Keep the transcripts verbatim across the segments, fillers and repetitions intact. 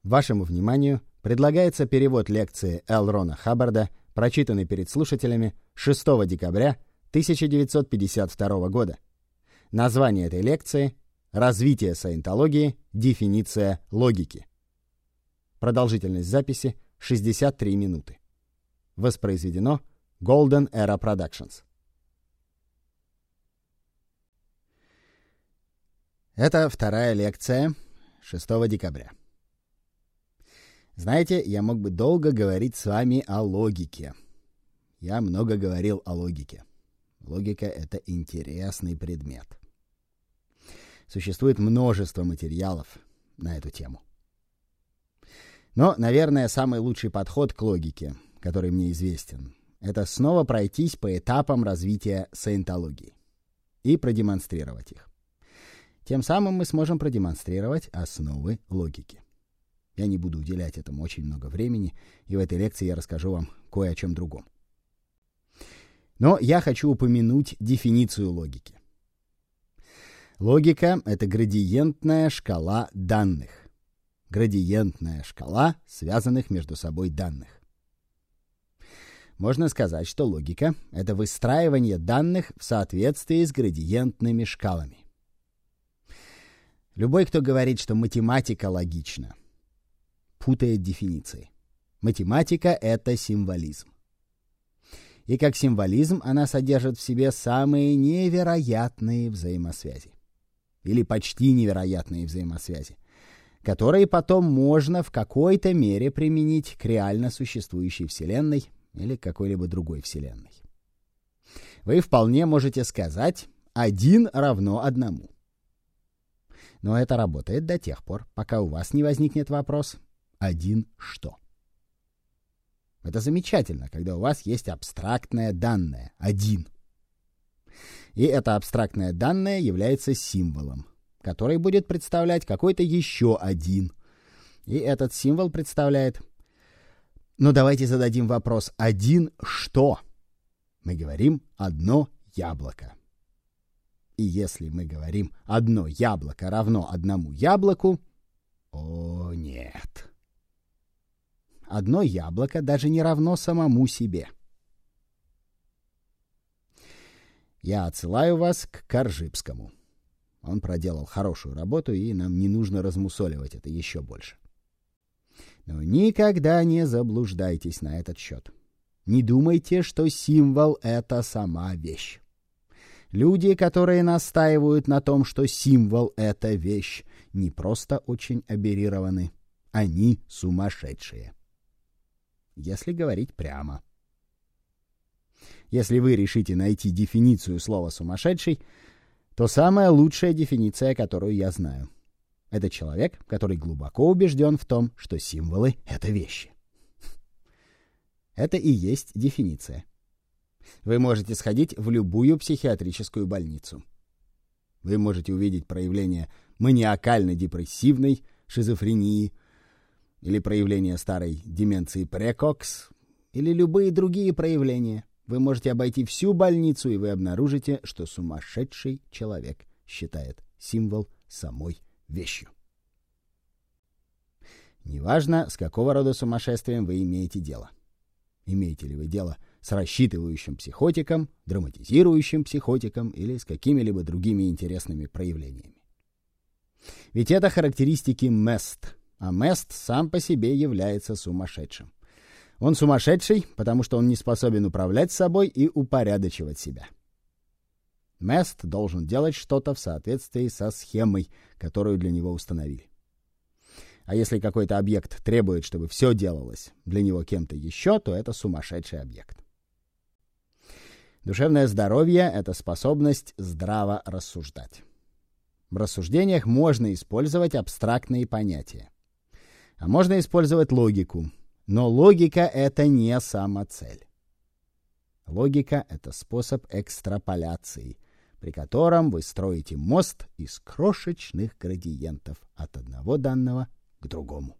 Вашему вниманию предлагается перевод лекции Л. Рона Хаббарда, прочитанной перед слушателями шестого декабря тысяча девятьсот пятьдесят второго года. Название этой лекции «Развитие саентологии. Дефиниция логики». Продолжительность записи шестьдесят три минуты. Воспроизведено Golden Era Productions. Это вторая лекция шестого декабря. Знаете, я мог бы долго говорить с вами о логике. Я много говорил о логике. Логика — это интересный предмет. Существует множество материалов на эту тему. Но, наверное, самый лучший подход к логике, который мне известен, это снова пройтись по этапам развития саентологии и продемонстрировать их. Тем самым мы сможем продемонстрировать основы логики. Я не буду уделять этому очень много времени, и в этой лекции я расскажу вам кое о чем другом. Но я хочу упомянуть дефиницию логики. Логика — это градиентная шкала данных. Градиентная шкала связанных между собой данных. Можно сказать, что логика — это выстраивание данных в соответствии с градиентными шкалами. Любой, кто говорит, что математика логична, путает дефиниции. Математика — это символизм. И как символизм она содержит в себе самые невероятные взаимосвязи. Или почти невероятные взаимосвязи, которые потом можно в какой-то мере применить к реально существующей Вселенной или какой-либо другой Вселенной. Вы вполне можете сказать «один равно одному». Но это работает до тех пор, пока у вас не возникнет вопрос «один что?». Это замечательно, когда у вас есть абстрактное данное «один». И это абстрактное данное является символом, который будет представлять какой-то еще один. И этот символ представляет... Ну, давайте зададим вопрос «один что?». Мы говорим «одно яблоко». И если мы говорим «одно яблоко равно одному яблоку», о, нет. Одно яблоко даже не равно самому себе. Я отсылаю вас к Коржибскому. Он проделал хорошую работу, и нам не нужно размусоливать это еще больше. Но никогда не заблуждайтесь на этот счет. Не думайте, что символ — это сама вещь. Люди, которые настаивают на том, что символ — это вещь, не просто очень аберированы, они сумасшедшие. Если говорить прямо. Если вы решите найти дефиницию слова «сумасшедший», то самая лучшая дефиниция, которую я знаю, это человек, который глубоко убежден в том, что символы — это вещи. Это и есть дефиниция. Вы можете сходить в любую психиатрическую больницу. Вы можете увидеть проявление маниакально-депрессивной шизофрении или проявление старой деменции прекокс, или любые другие проявления. Вы можете обойти всю больницу, и вы обнаружите, что сумасшедший человек считает символ самой вещью. Неважно, с какого рода сумасшествием вы имеете дело. Имеете ли вы дело с рассчитывающим психотиком, драматизирующим психотиком или с какими-либо другими интересными проявлениями. Ведь это характеристики Мест, а Мест сам по себе является сумасшедшим. Он сумасшедший, потому что он не способен управлять собой и упорядочивать себя. Мест должен делать что-то в соответствии со схемой, которую для него установили. А если какой-то объект требует, чтобы все делалось для него кем-то еще, то это сумасшедший объект. Душевное здоровье — это способность здраво рассуждать. В рассуждениях можно использовать абстрактные понятия. А можно использовать логику. Но логика — это не самоцель. Логика — это способ экстраполяции, при котором вы строите мост из крошечных градиентов от одного данного к другому.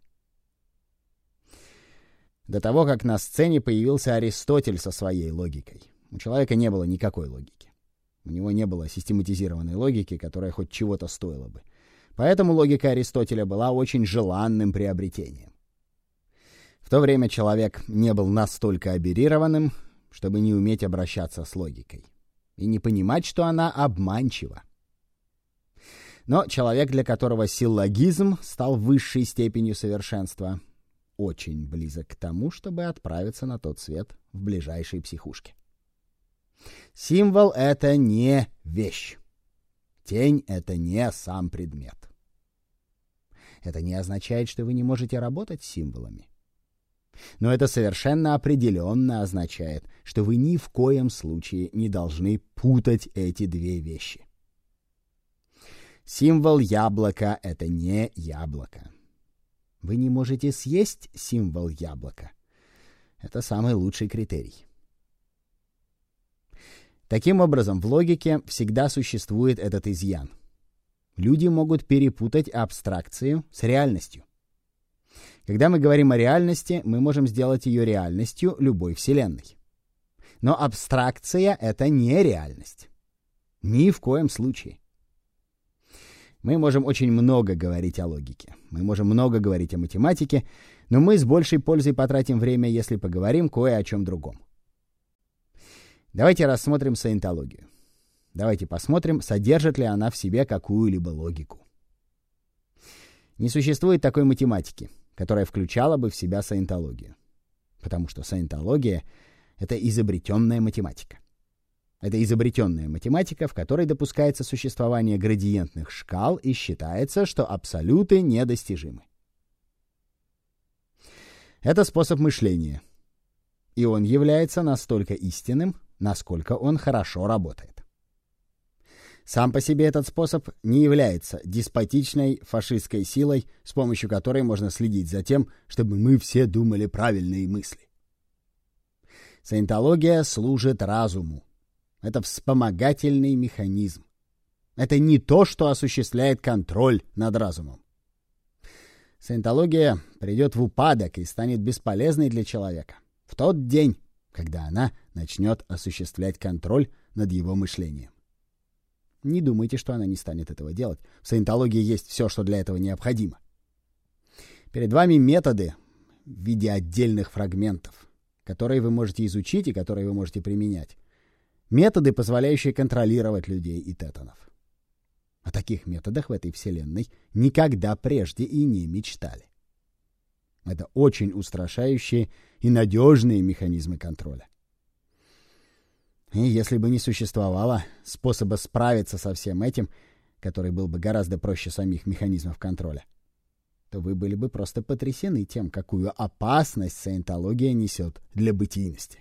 До того, как на сцене появился Аристотель со своей логикой, у человека не было никакой логики. У него не было систематизированной логики, которая хоть чего-то стоила бы. Поэтому логика Аристотеля была очень желанным приобретением. В то время человек не был настолько аберированным, чтобы не уметь обращаться с логикой и не понимать, что она обманчива. Но человек, для которого силлогизм стал высшей степенью совершенства, очень близок к тому, чтобы отправиться на тот свет в ближайшей психушке. Символ — это не вещь. Тень — это не сам предмет. Это не означает, что вы не можете работать с символами. Но это совершенно определенно означает, что вы ни в коем случае не должны путать эти две вещи. Символ яблока — это не яблоко. Вы не можете съесть символ яблока. Это самый лучший критерий. Таким образом, в логике всегда существует этот изъян. Люди могут перепутать абстракцию с реальностью. Когда мы говорим о реальности, мы можем сделать ее реальностью любой вселенной. Но абстракция — это не реальность. Ни в коем случае. Мы можем очень много говорить о логике. Мы можем много говорить о математике, но мы с большей пользой потратим время, если поговорим кое о чем другом. Давайте рассмотрим саентологию. Давайте посмотрим, содержит ли она в себе какую-либо логику. Не существует такой математики, которая включала бы в себя саентологию. Потому что саентология — это изобретенная математика. Это изобретенная математика, в которой допускается существование градиентных шкал и считается, что абсолюты недостижимы. Это способ мышления. И он является настолько истинным, насколько он хорошо работает. Сам по себе этот способ не является деспотичной фашистской силой, с помощью которой можно следить за тем, чтобы мы все думали правильные мысли. Саентология служит разуму. Это вспомогательный механизм. Это не то, что осуществляет контроль над разумом. Саентология придет в упадок и станет бесполезной для человека в тот день, когда она начнет осуществлять контроль над его мышлением. Не думайте, что она не станет этого делать. В саентологии есть все, что для этого необходимо. Перед вами методы в виде отдельных фрагментов, которые вы можете изучить и которые вы можете применять. Методы, позволяющие контролировать людей и тетанов. О таких методах в этой вселенной никогда прежде и не мечтали. Это очень устрашающие и надежные механизмы контроля. И если бы не существовало способа справиться со всем этим, который был бы гораздо проще самих механизмов контроля, то вы были бы просто потрясены тем, какую опасность саентология несет для бытийности.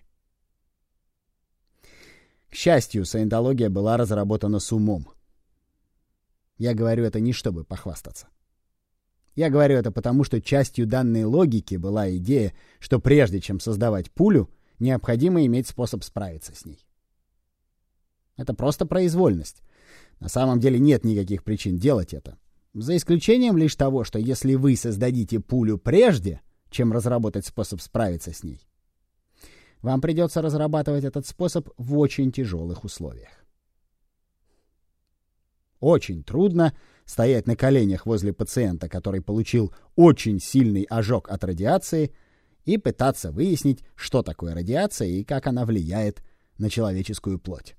К счастью, саентология была разработана с умом. Я говорю это не чтобы похвастаться. Я говорю это потому, что частью данной логики была идея, что прежде чем создавать пулю, необходимо иметь способ справиться с ней. Это просто произвольность. На самом деле нет никаких причин делать это. За исключением лишь того, что если вы создадите пулю прежде, чем разработать способ справиться с ней, вам придется разрабатывать этот способ в очень тяжелых условиях. Очень трудно стоять на коленях возле пациента, который получил очень сильный ожог от радиации, и пытаться выяснить, что такое радиация и как она влияет на человеческую плоть.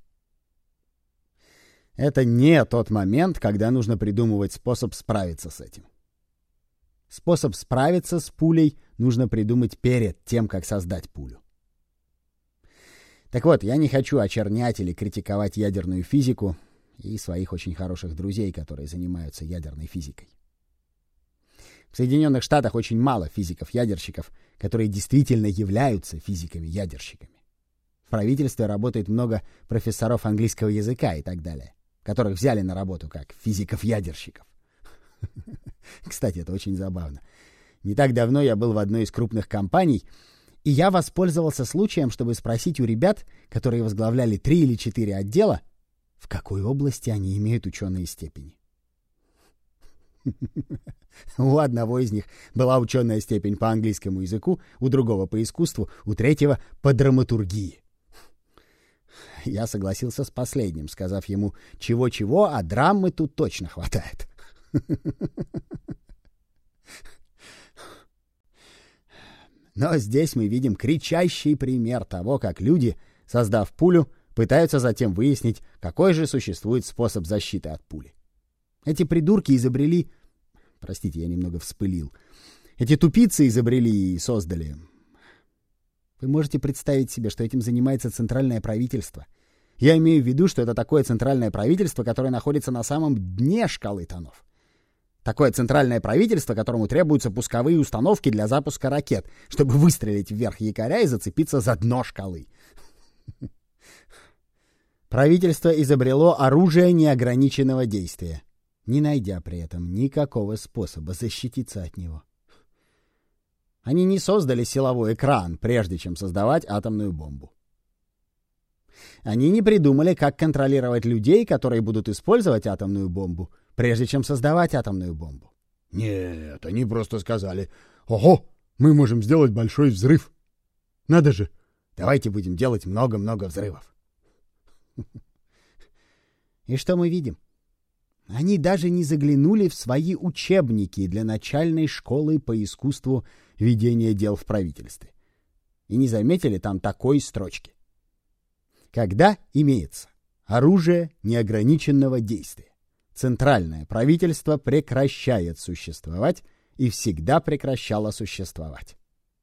Это не тот момент, когда нужно придумывать способ справиться с этим. Способ справиться с пулей нужно придумать перед тем, как создать пулю. Так вот, я не хочу очернять или критиковать ядерную физику и своих очень хороших друзей, которые занимаются ядерной физикой. В Соединенных Штатах очень мало физиков-ядерщиков, которые действительно являются физиками-ядерщиками. В правительстве работает много профессоров английского языка и так далее, которых взяли на работу как физиков-ядерщиков. Кстати, это очень забавно. Не так давно я был в одной из крупных компаний, и я воспользовался случаем, чтобы спросить у ребят, которые возглавляли три или четыре отдела, в какой области они имеют ученые степени. У одного из них была ученая степень по английскому языку, у другого по искусству, у третьего по драматургии. Я согласился с последним, сказав ему, чего-чего, а драмы тут точно хватает. Но здесь мы видим кричащий пример того, как люди, создав пулю, пытаются затем выяснить, какой же существует способ защиты от пули. Эти придурки изобрели... Простите, я немного вспылил. Эти тупицы изобрели и создали... Вы можете представить себе, что этим занимается центральное правительство. Я имею в виду, что это такое центральное правительство, которое находится на самом дне шкалы тонов. Такое центральное правительство, которому требуются пусковые установки для запуска ракет, чтобы выстрелить вверх якоря и зацепиться за дно шкалы. Правительство изобрело оружие неограниченного действия, не найдя при этом никакого способа защититься от него. Они не создали силовой экран, прежде чем создавать атомную бомбу. Они не придумали, как контролировать людей, которые будут использовать атомную бомбу, прежде чем создавать атомную бомбу. Нет, они просто сказали: «Ого, мы можем сделать большой взрыв. Надо же, давайте будем делать много-много взрывов». И что мы видим? Они даже не заглянули в свои учебники для начальной школы по искусству ведения дел в правительстве. И не заметили там такой строчки. Когда имеется оружие неограниченного действия, центральное правительство прекращает существовать и всегда прекращало существовать.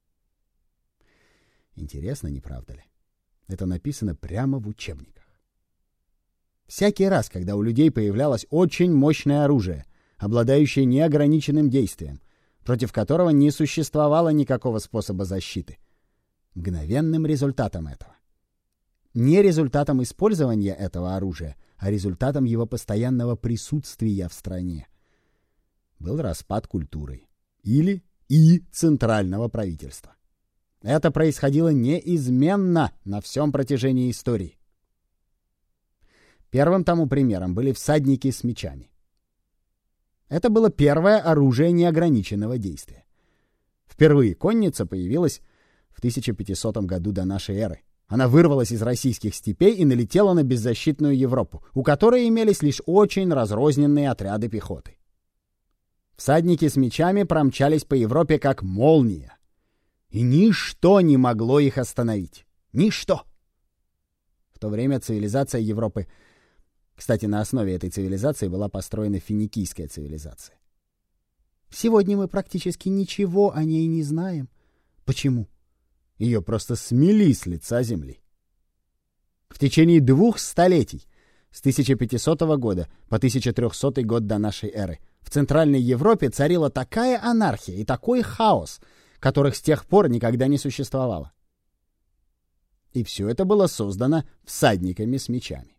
Интересно, не правда ли? Это написано прямо в учебниках. Всякий раз, когда у людей появлялось очень мощное оружие, обладающее неограниченным действием, против которого не существовало никакого способа защиты, мгновенным результатом этого, не результатом использования этого оружия, а результатом его постоянного присутствия в стране, был распад культуры или и центрального правительства. Это происходило неизменно на всем протяжении истории. Первым тому примером были всадники с мечами. Это было первое оружие неограниченного действия. Впервые конница появилась в тысяча пятисотом году до нашей эры. Она вырвалась из российских степей и налетела на беззащитную Европу, у которой имелись лишь очень разрозненные отряды пехоты. Всадники с мечами промчались по Европе как молния, и ничто не могло их остановить. Ничто! В то время цивилизация Европы... Кстати, на основе этой цивилизации была построена финикийская цивилизация. Сегодня мы практически ничего о ней не знаем. Почему? Ее просто смели с лица земли. В течение двух столетий, с тысяча пятисотого года по тысяча трехсотый год до нашей эры, в Центральной Европе царила такая анархия и такой хаос, которых с тех пор никогда не существовало. И все это было создано всадниками с мечами.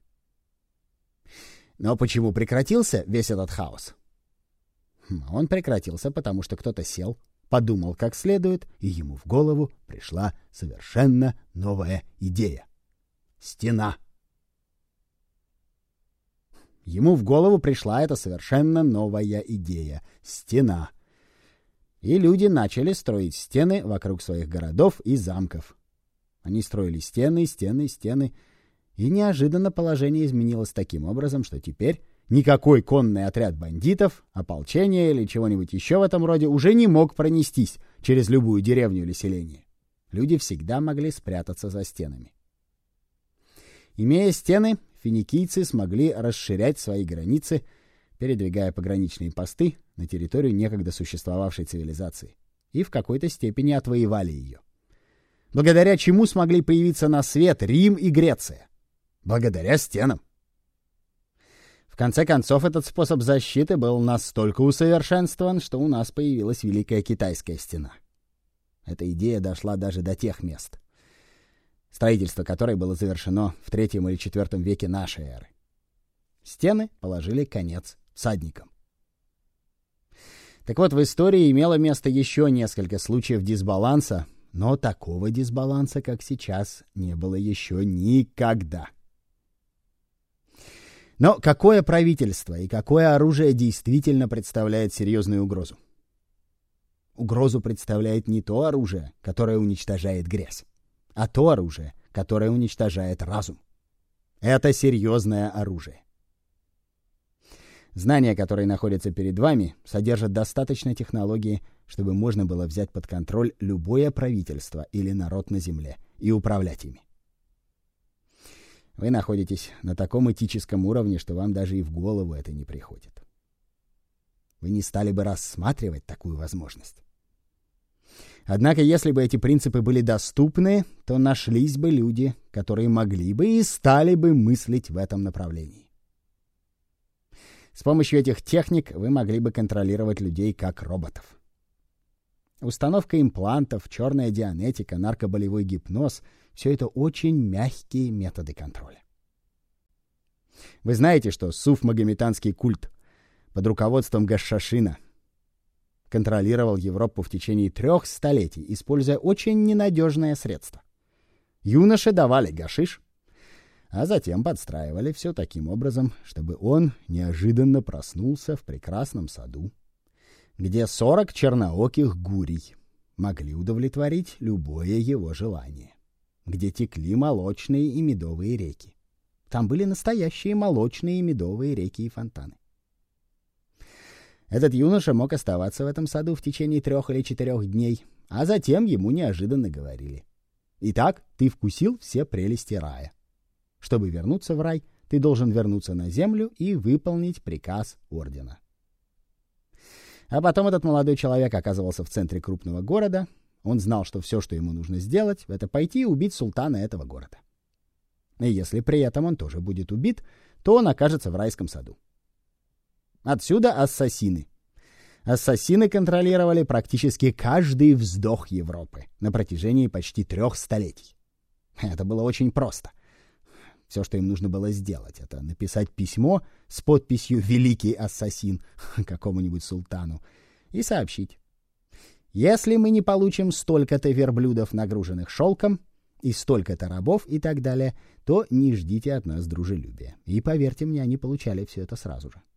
Но почему прекратился весь этот хаос? Он прекратился, потому что кто-то сел, подумал как следует, и ему в голову пришла совершенно новая идея. Стена. Ему в голову пришла эта совершенно новая идея. Стена. И люди начали строить стены вокруг своих городов и замков. Они строили стены, стены, стены. И неожиданно положение изменилось таким образом, что теперь никакой конный отряд бандитов, ополчения или чего-нибудь еще в этом роде уже не мог пронестись через любую деревню или селение. Люди всегда могли спрятаться за стенами. Имея стены, финикийцы смогли расширять свои границы, передвигая пограничные посты на территорию некогда существовавшей цивилизации, и в какой-то степени отвоевали ее. Благодаря чему смогли появиться на свет Рим и Греция? Благодаря стенам. В конце концов, этот способ защиты был настолько усовершенствован, что у нас появилась Великая Китайская стена. Эта идея дошла даже до тех мест, строительство которой было завершено в третьем или четвертом веке нашей эры. Стены положили конец всадникам. Так вот, в истории имело место еще несколько случаев дисбаланса, но такого дисбаланса, как сейчас, не было еще никогда. Но какое правительство и какое оружие действительно представляет серьезную угрозу? Угрозу представляет не то оружие, которое уничтожает грязь, а то оружие, которое уничтожает разум. Это серьезное оружие. Знания, которые находятся перед вами, содержат достаточно технологии, чтобы можно было взять под контроль любое правительство или народ на земле и управлять ими. Вы находитесь на таком этическом уровне, что вам даже и в голову это не приходит. Вы не стали бы рассматривать такую возможность. Однако, если бы эти принципы были доступны, то нашлись бы люди, которые могли бы и стали бы мыслить в этом направлении. С помощью этих техник вы могли бы контролировать людей как роботов. Установка имплантов, черная дианетика, наркоболевой гипноз — все это очень мягкие методы контроля. Вы знаете, что суф-магометанский культ под руководством Гашшашина контролировал Европу в течение трех столетий, используя очень ненадежное средство. Юноше давали гашиш, а затем подстраивали все таким образом, чтобы он неожиданно проснулся в прекрасном саду, где сорок чернооких гурий могли удовлетворить любое его желание, где текли молочные и медовые реки. Там были настоящие молочные и медовые реки и фонтаны. Этот юноша мог оставаться в этом саду в течение трех или четырех дней, а затем ему неожиданно говорили: «Итак, ты вкусил все прелести рая. Чтобы вернуться в рай, ты должен вернуться на землю и выполнить приказ ордена». А потом этот молодой человек оказывался в центре крупного города. Он знал, что все, что ему нужно сделать, это пойти и убить султана этого города. И если при этом он тоже будет убит, то он окажется в райском саду. Отсюда ассасины. Ассасины контролировали практически каждый вздох Европы на протяжении почти трех столетий. Это было очень просто. Все, что им нужно было сделать, это написать письмо с подписью «Великий ассасин» какому-нибудь султану и сообщить: если мы не получим столько-то верблюдов, нагруженных шелком, и столько-то рабов и так далее, то не ждите от нас дружелюбия. И поверьте мне, они получали все это сразу же.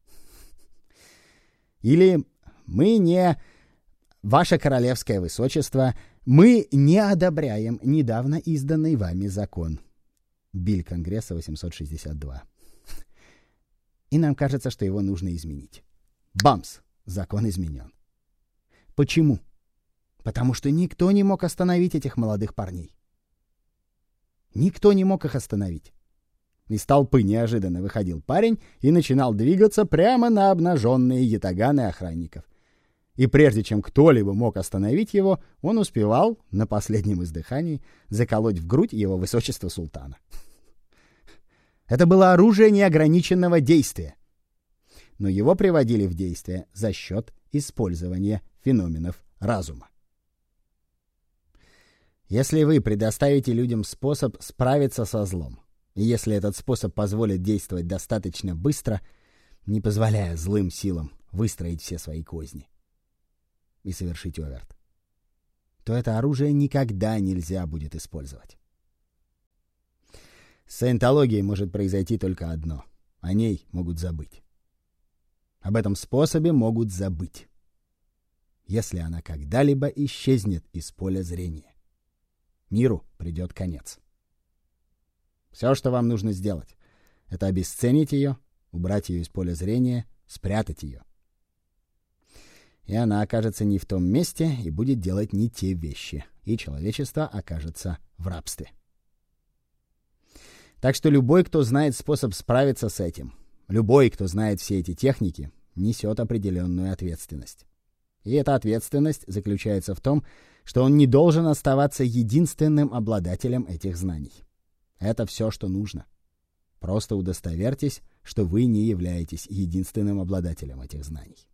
Или мы не... Ваше королевское высочество, мы не одобряем недавно изданный вами закон. Биль Конгресса восемьсот шестьдесят два. И нам кажется, что его нужно изменить. Бамс! Закон изменен. Почему? Потому что никто не мог остановить этих молодых парней. Никто не мог их остановить. Из толпы неожиданно выходил парень и начинал двигаться прямо на обнаженные ятаганы охранников. И прежде чем кто-либо мог остановить его, он успевал на последнем издыхании заколоть в грудь его высочество султана. Это было оружие неограниченного действия. Но его приводили в действие за счет использования феноменов разума. Если вы предоставите людям способ справиться со злом, и если этот способ позволит действовать достаточно быстро, не позволяя злым силам выстроить все свои козни и совершить оверт, то это оружие никогда нельзя будет использовать. С саентологией может произойти только одно. О ней могут забыть. Об этом способе могут забыть, если она когда-либо исчезнет из поля зрения. Миру придет конец. Все, что вам нужно сделать, это обесценить ее, убрать ее из поля зрения, спрятать ее. И она окажется не в том месте и будет делать не те вещи, и человечество окажется в рабстве. Так что любой, кто знает способ справиться с этим, любой, кто знает все эти техники, несет определенную ответственность. И эта ответственность заключается в том, что он не должен оставаться единственным обладателем этих знаний. Это все, что нужно. Просто удостоверьтесь, что вы не являетесь единственным обладателем этих знаний.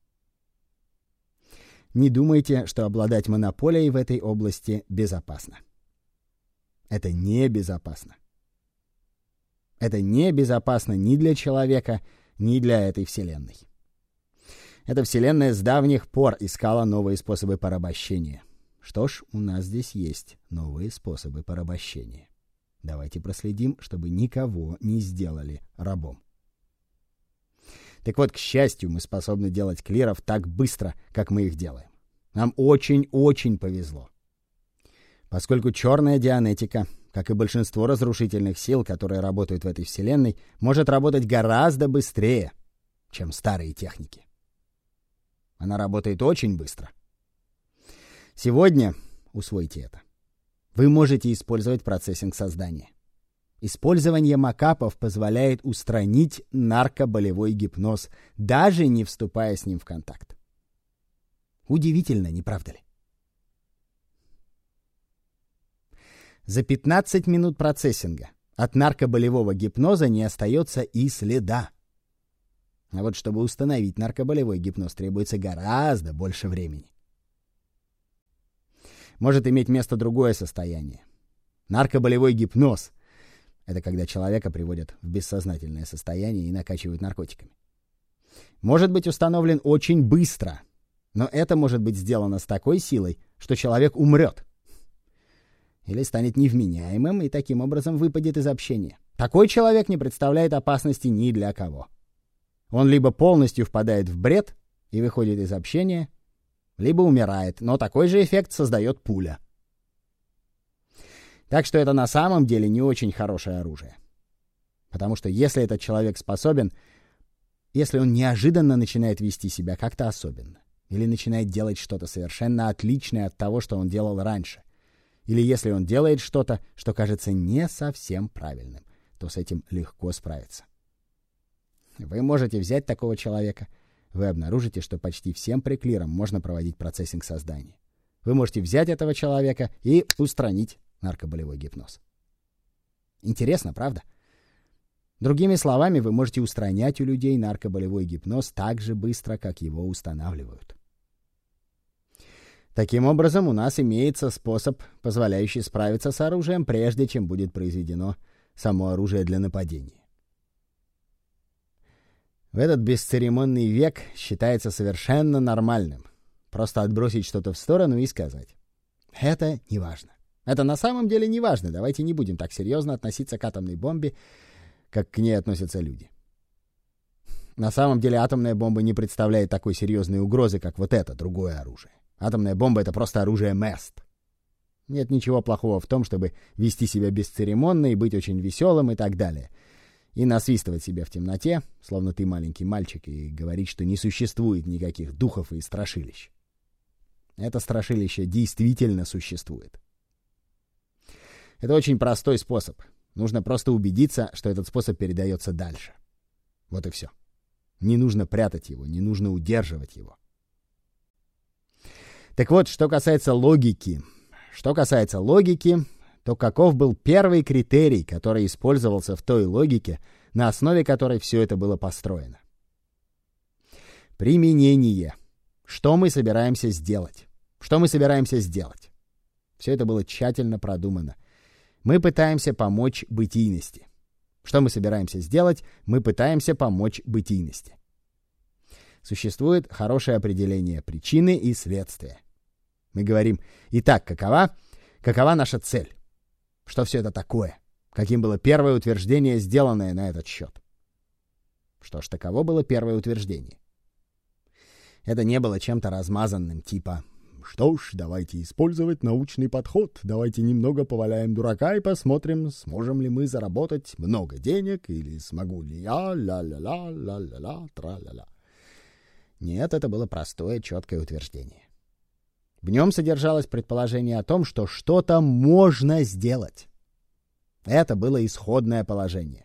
Не думайте, что обладать монополией в этой области безопасно. Это небезопасно. Это небезопасно ни для человека, ни для этой вселенной. Эта вселенная с давних пор искала новые способы порабощения. Что ж, у нас здесь есть новые способы порабощения. Давайте проследим, чтобы никого не сделали рабом. Так вот, к счастью, мы способны делать клиров так быстро, как мы их делаем. Нам очень-очень повезло. Поскольку черная дианетика, как и большинство разрушительных сил, которые работают в этой вселенной, может работать гораздо быстрее, чем старые техники. Она работает очень быстро. Сегодня, усвойте это, вы можете использовать процессинг сознания. Использование макапов позволяет устранить наркоболевой гипноз, даже не вступая с ним в контакт. Удивительно, не правда ли? За пятнадцать минут процессинга от наркоболевого гипноза не остается и следа. А вот чтобы установить наркоболевой гипноз, требуется гораздо больше времени. Может иметь место другое состояние. Наркоболевой гипноз — это когда человека приводят в бессознательное состояние и накачивают наркотиками. Может быть установлен очень быстро, но это может быть сделано с такой силой, что человек умрет. Или станет невменяемым и таким образом выпадет из общения. Такой человек не представляет опасности ни для кого. Он либо полностью впадает в бред и выходит из общения, либо умирает, но такой же эффект создает пуля. Так что это на самом деле не очень хорошее оружие. Потому что если этот человек способен, если он неожиданно начинает вести себя как-то особенно, или начинает делать что-то совершенно отличное от того, что он делал раньше, или если он делает что-то, что кажется не совсем правильным, то с этим легко справиться. Вы можете взять такого человека, вы обнаружите, что почти всем приклирам можно проводить процессинг сознания. Вы можете взять этого человека и устранить наркоболевой гипноз. Интересно, правда? Другими словами, вы можете устранять у людей наркоболевой гипноз так же быстро, как его устанавливают. Таким образом, у нас имеется способ, позволяющий справиться с оружием, прежде чем будет произведено само оружие для нападения. В этот бесцеремонный век считается совершенно нормальным просто отбросить что-то в сторону и сказать: это не важно. Это на самом деле не важно. Давайте не будем так серьезно относиться к атомной бомбе, как к ней относятся люди. На самом деле атомная бомба не представляет такой серьезной угрозы, как вот это, другое оружие. Атомная бомба — это просто оружие мест. Нет ничего плохого в том, чтобы вести себя бесцеремонно и быть очень веселым и так далее. И насвистывать себя в темноте, словно ты маленький мальчик, и говорить, что не существует никаких духов и страшилищ. Это страшилище действительно существует. Это очень простой способ. Нужно просто убедиться, что этот способ передается дальше. Вот и все. Не нужно прятать его, не нужно удерживать его. Так вот, что касается логики. Что касается логики, то каков был первый критерий, который использовался в той логике, на основе которой все это было построено? Применение. Что мы собираемся сделать? Что мы собираемся сделать? Все это было тщательно продумано. Мы пытаемся помочь бытийности. Что мы собираемся сделать? Мы пытаемся помочь бытийности. Существует хорошее определение причины и следствия. Мы говорим: итак, какова, какова наша цель? Что все это такое? Каким было первое утверждение, сделанное на этот счет? Что ж, таково было первое утверждение. Это не было чем-то размазанным, типа: что ж, давайте использовать научный подход, давайте немного поваляем дурака и посмотрим, сможем ли мы заработать много денег, или смогу ли я, ля-ля-ля, ля-ля-ля, тра-ля-ля. Нет, это было простое, четкое утверждение. В нем содержалось предположение о том, что что-то можно сделать. Это было исходное положение.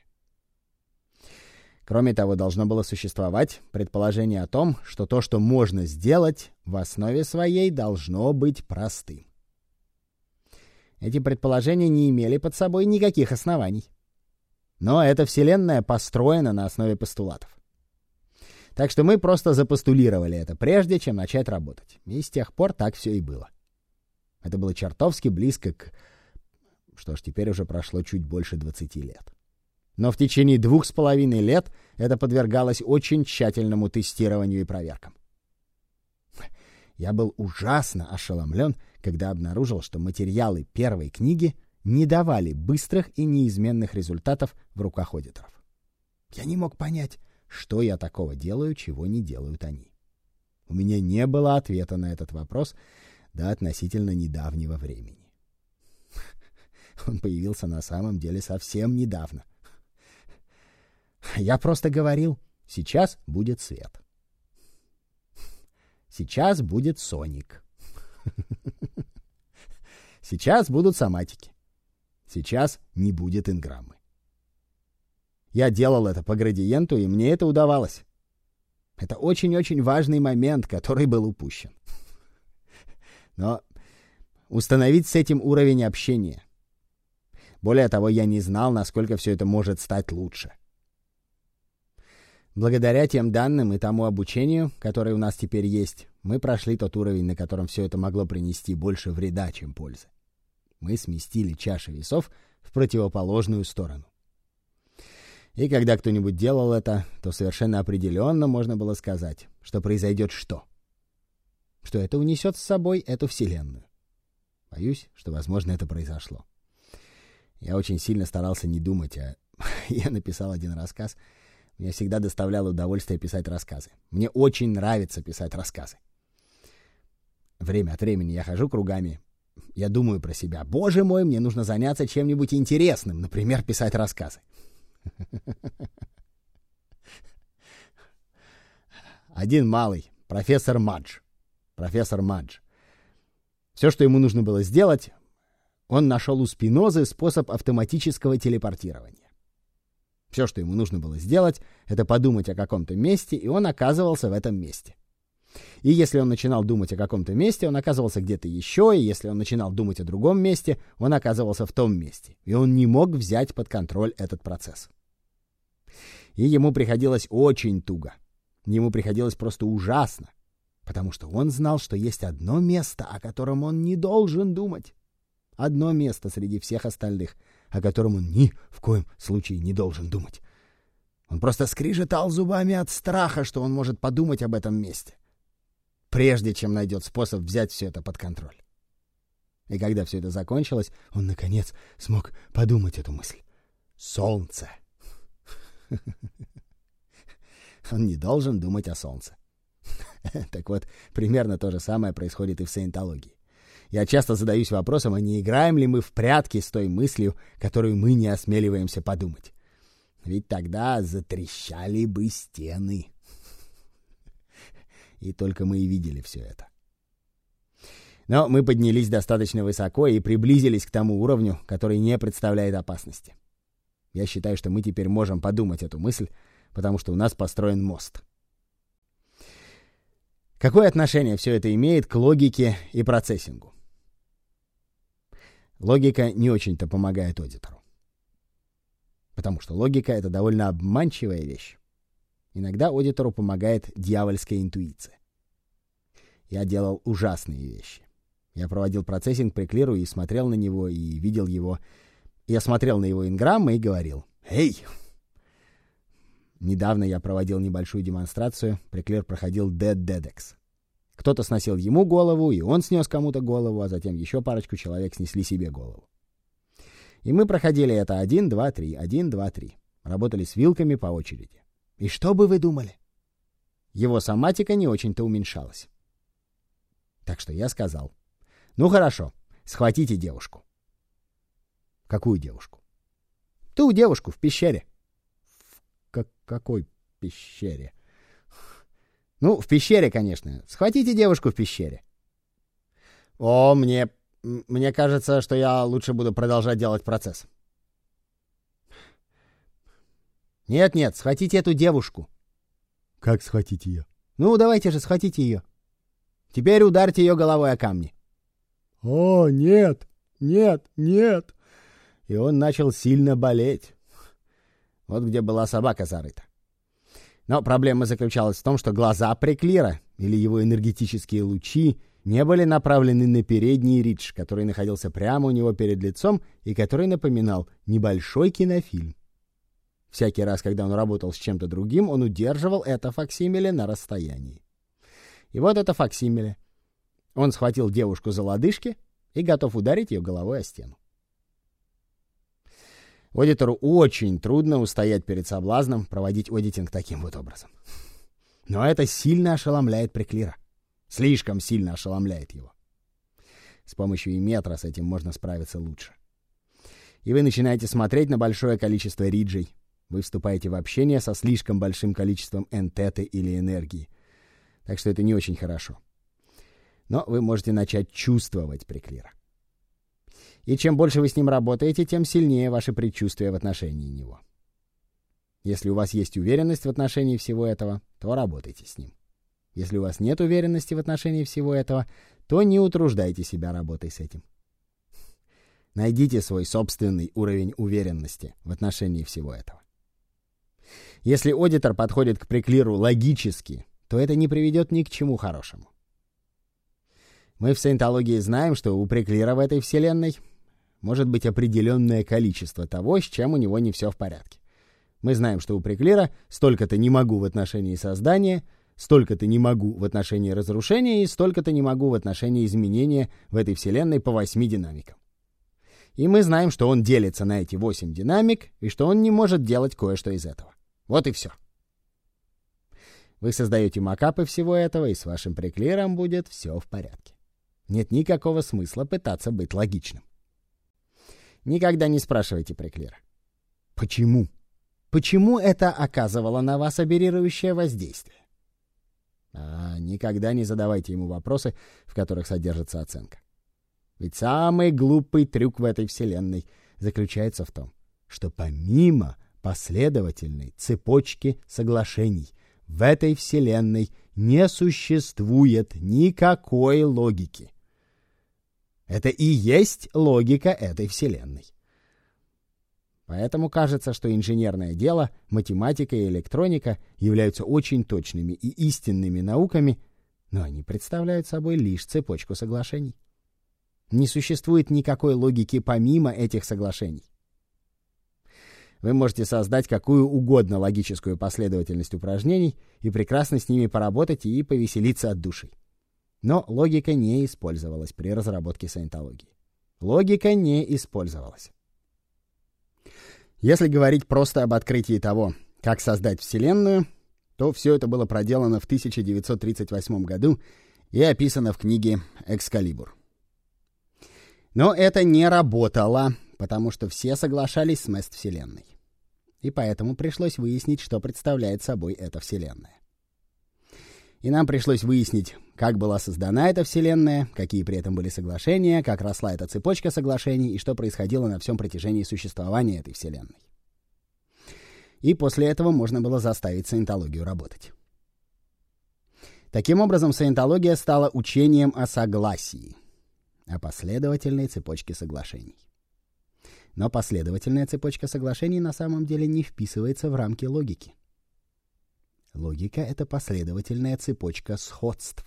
Кроме того, должно было существовать предположение о том, что то, что можно сделать, в основе своей должно быть простым. Эти предположения не имели под собой никаких оснований. Но эта вселенная построена на основе постулатов. Так что мы просто запостулировали это, прежде чем начать работать. И с тех пор так все и было. Это было чертовски близко к... Что ж, теперь уже прошло чуть больше двадцати лет. Но в течение двух с половиной лет это подвергалось очень тщательному тестированию и проверкам. Я был ужасно ошеломлен, когда обнаружил, что материалы первой книги не давали быстрых и неизменных результатов в руках аудиторов. Я не мог понять, что я такого делаю, чего не делают они. У меня не было ответа на этот вопрос до относительно недавнего времени. Он появился на самом деле совсем недавно. Я просто говорил: Сейчас будет свет. Сейчас будет Соник. Сейчас будут соматики. Сейчас не будет инграммы. Я делал это по градиенту, и мне это удавалось. Это очень-очень важный момент, который был упущен. Но установить с этим уровень общения. Более того, я не знал, насколько все это может стать лучше. Благодаря тем данным и тому обучению, которое у нас теперь есть, мы прошли тот уровень, на котором все это могло принести больше вреда, чем пользы. Мы сместили чаши весов в противоположную сторону. И когда кто-нибудь делал это, то совершенно определенно можно было сказать, что произойдет что? Что это унесет с собой эту вселенную. Боюсь, что, возможно, это произошло. Я очень сильно старался не думать, а я написал один рассказ. Мне всегда доставляло удовольствие писать рассказы. Мне очень нравится писать рассказы. Время от времени я хожу кругами. Я думаю про себя. Боже мой, мне нужно заняться чем-нибудь интересным, например, писать рассказы. Один малый, профессор Мадж. Профессор Мадж. Все, что ему нужно было сделать, он нашел у Спинозы способ автоматического телепортирования. Все, что ему нужно было сделать, это подумать о каком-то месте, и он оказывался в этом месте. И если он начинал думать о каком-то месте, он оказывался где-то еще, и если он начинал думать о другом месте, он оказывался в том месте. И он не мог взять под контроль этот процесс. И ему приходилось очень туго. Ему приходилось просто ужасно, потому что он знал, что есть одно место, о котором он не должен думать. Одно место среди всех остальных, о котором он ни в коем случае не должен думать. Он просто скрежетал зубами от страха, что он может подумать об этом месте, прежде чем найдет способ взять все это под контроль. И когда все это закончилось, он, наконец, смог подумать эту мысль. Солнце. Он не должен думать о солнце. Так вот, примерно то же самое происходит и в саентологии. Я часто задаюсь вопросом, а не играем ли мы в прятки с той мыслью, которую мы не осмеливаемся подумать. Ведь тогда затрещали бы стены. И только мы и видели все это. Но мы поднялись достаточно высоко и приблизились к тому уровню, который не представляет опасности. Я считаю, что мы теперь можем подумать эту мысль, потому что у нас построен мост. Какое отношение все это имеет к логике и процессингу? Логика не очень-то помогает аудитору. Потому что логика — это довольно обманчивая вещь. Иногда аудитору помогает дьявольская интуиция. Я делал ужасные вещи. Я проводил процессинг при клиру и смотрел на него, и видел его. Я смотрел на его инграммы и говорил: «Эй!» Недавно я проводил небольшую демонстрацию. Приклир проходил Dead Dedex. Кто-то сносил ему голову, и он снес кому-то голову, а затем еще парочку человек снесли себе голову. И мы проходили это один, два, три, один, два, три. Работали с вилками по очереди. И что бы вы думали? Его соматика не очень-то уменьшалась. Так что я сказал: «Ну хорошо, схватите девушку». «Какую девушку?» «Ту девушку в пещере». «В какой пещере?» «Ну, в пещере, конечно. Схватите девушку в пещере». «О, мне... мне кажется, что я лучше буду продолжать делать процесс». «Нет-нет, схватите эту девушку». «Как схватить ее?» «Ну, давайте же, схватите ее. Теперь ударьте ее головой о камни». «О, нет, нет, нет». И он начал сильно болеть. Вот где была собака зарыта. Но проблема заключалась в том, что глаза Приклира, или его энергетические лучи, не были направлены на передний ридж, который находился прямо у него перед лицом и который напоминал небольшой кинофильм. Всякий раз, когда он работал с чем-то другим, он удерживал это факсимиле на расстоянии. И вот это факсимиле. Он схватил девушку за лодыжки и готов ударить ее головой о стену. Аудитору очень трудно устоять перед соблазном проводить аудитинг таким вот образом. Но это сильно ошеломляет Приклира. Слишком сильно ошеломляет его. С помощью иметра с этим можно справиться лучше. И вы начинаете смотреть на большое количество риджей. Вы вступаете в общение со слишком большим количеством энтеты или энергии. Так что это не очень хорошо. Но вы можете начать чувствовать преклира. И чем больше вы с ним работаете, тем сильнее ваши предчувствия в отношении него. Если у вас есть уверенность в отношении всего этого, то работайте с ним. Если у вас нет уверенности в отношении всего этого, то не утруждайте себя работой с этим. Найдите свой собственный уровень уверенности в отношении всего этого. Если аудитор подходит к преклиру логически, то это не приведет ни к чему хорошему. Мы в саентологии знаем, что у преклира в этой вселенной может быть определенное количество того, с чем у него не все в порядке. Мы знаем, что у преклира столько-то не могу в отношении создания, столько-то не могу в отношении разрушения и столько-то не могу в отношении изменения в этой вселенной по восьми динамикам. И мы знаем, что он делится на эти восемь динамик и что он не может делать кое-что из этого. Вот и все. Вы создаете макапы всего этого, и с вашим преклиром будет все в порядке. Нет никакого смысла пытаться быть логичным. Никогда не спрашивайте преклира. Почему? Почему это оказывало на вас аберрирующее воздействие? А никогда не задавайте ему вопросы, в которых содержится оценка. Ведь самый глупый трюк в этой вселенной заключается в том, что помимо последовательной цепочки соглашений в этой вселенной не существует никакой логики. Это и есть логика этой вселенной. Поэтому кажется, что инженерное дело, математика и электроника являются очень точными и истинными науками, но они представляют собой лишь цепочку соглашений. Не существует никакой логики помимо этих соглашений. Вы можете создать какую угодно логическую последовательность упражнений и прекрасно с ними поработать и повеселиться от души. Но логика не использовалась при разработке саентологии. Логика не использовалась. Если говорить просто об открытии того, как создать Вселенную, то все это было проделано в тысяча девятьсот тридцать восьмом году и описано в книге «Экскалибур». Но это не работало, потому что все соглашались с мест Вселенной. И поэтому пришлось выяснить, что представляет собой эта Вселенная. И нам пришлось выяснить, как была создана эта Вселенная, какие при этом были соглашения, как росла эта цепочка соглашений и что происходило на всем протяжении существования этой Вселенной. И после этого можно было заставить саентологию работать. Таким образом, саентология стала учением о согласии, о последовательной цепочке соглашений. Но последовательная цепочка соглашений на самом деле не вписывается в рамки логики. Логика — это последовательная цепочка сходств.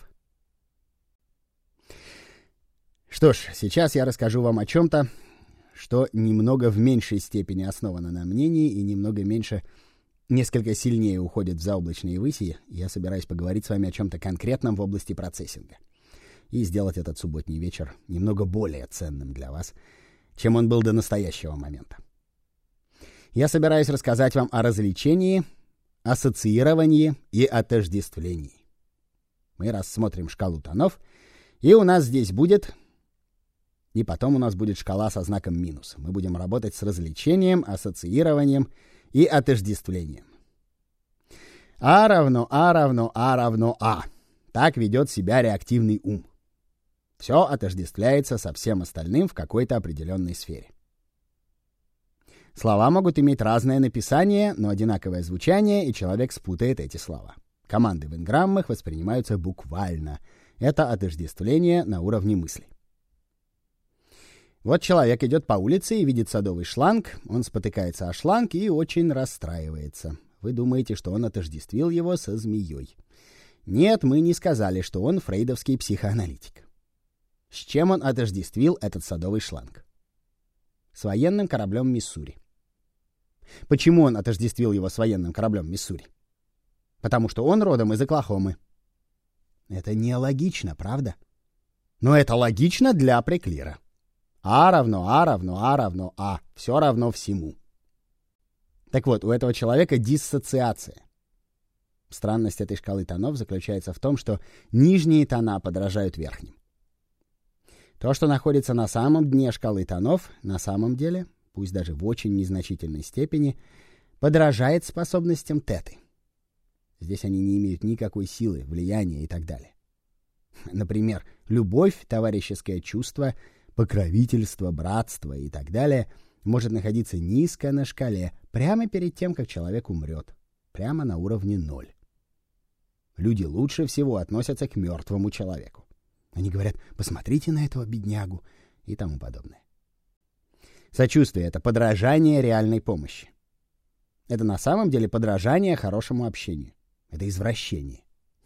Что ж, сейчас я расскажу вам о чем-то, что немного в меньшей степени основано на мнении и немного меньше, несколько сильнее уходит в заоблачные выси. Я собираюсь поговорить с вами о чем-то конкретном в области процессинга и сделать этот субботний вечер немного более ценным для вас, чем он был до настоящего момента. Я собираюсь рассказать вам о развлечении, ассоциировании и отождествлении. Мы рассмотрим шкалу тонов, и у нас здесь будет... И потом у нас будет шкала со знаком минус. Мы будем работать с развлечением, ассоциированием и отождествлением. А равно А равно А равно А. Так ведет себя реактивный ум. Все отождествляется со всем остальным в какой-то определенной сфере. Слова могут иметь разное написание, но одинаковое звучание, и человек спутает эти слова. Команды в энграммах воспринимаются буквально. Это отождествление на уровне мысли. Вот человек идет по улице и видит садовый шланг, он спотыкается о шланг и очень расстраивается. Вы думаете, что он отождествил его со змеей. Нет, мы не сказали, что он фрейдовский психоаналитик. С чем он отождествил этот садовый шланг? С военным кораблем «Миссури». Почему он отождествил его с военным кораблем «Миссури»? Потому что он родом из Оклахомы. Это нелогично, правда? Но это логично для преклира. А равно А равно А равно А. Все равно всему. Так вот, у этого человека диссоциация. Странность этой шкалы тонов заключается в том, что нижние тона подражают верхним. То, что находится на самом дне шкалы тонов, на самом деле, пусть даже в очень незначительной степени, подражает способностям теты. Здесь они не имеют никакой силы, влияния и так далее. Например, любовь, товарищеское чувство, покровительство, братство и так далее может находиться низко на шкале, прямо перед тем, как человек умрет, прямо на уровне ноль. Люди лучше всего относятся к мертвому человеку. Они говорят: посмотрите на этого беднягу и тому подобное. Сочувствие — это подражание реальной помощи. Это на самом деле подражание хорошему общению. Это извращение.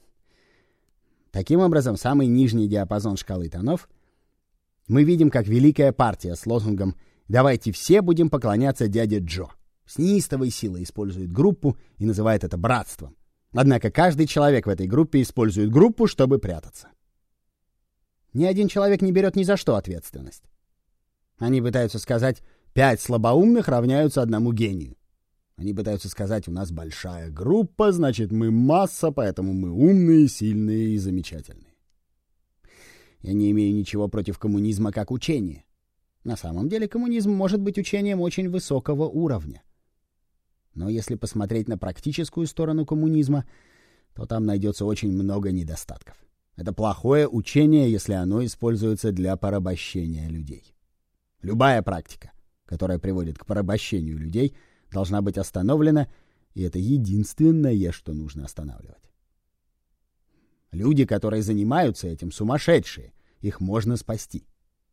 Таким образом, самый нижний диапазон шкалы тонов мы видим как великая партия с лозунгом «Давайте все будем поклоняться дяде Джо». С неистовой силой использует группу и называет это братством. Однако каждый человек в этой группе использует группу, чтобы прятаться. Ни один человек не берет ни за что ответственность. Они пытаются сказать: пять слабоумных равняются одному гению. Они пытаются сказать: у нас большая группа, значит, мы масса, поэтому мы умные, сильные и замечательные. Я не имею ничего против коммунизма как учения. На самом деле коммунизм может быть учением очень высокого уровня. Но если посмотреть на практическую сторону коммунизма, то там найдется очень много недостатков. Это плохое учение, если оно используется для порабощения людей. Любая практика, которая приводит к порабощению людей, должна быть остановлена, и это единственное, что нужно останавливать. Люди, которые занимаются этим, сумасшедшие. Их можно спасти.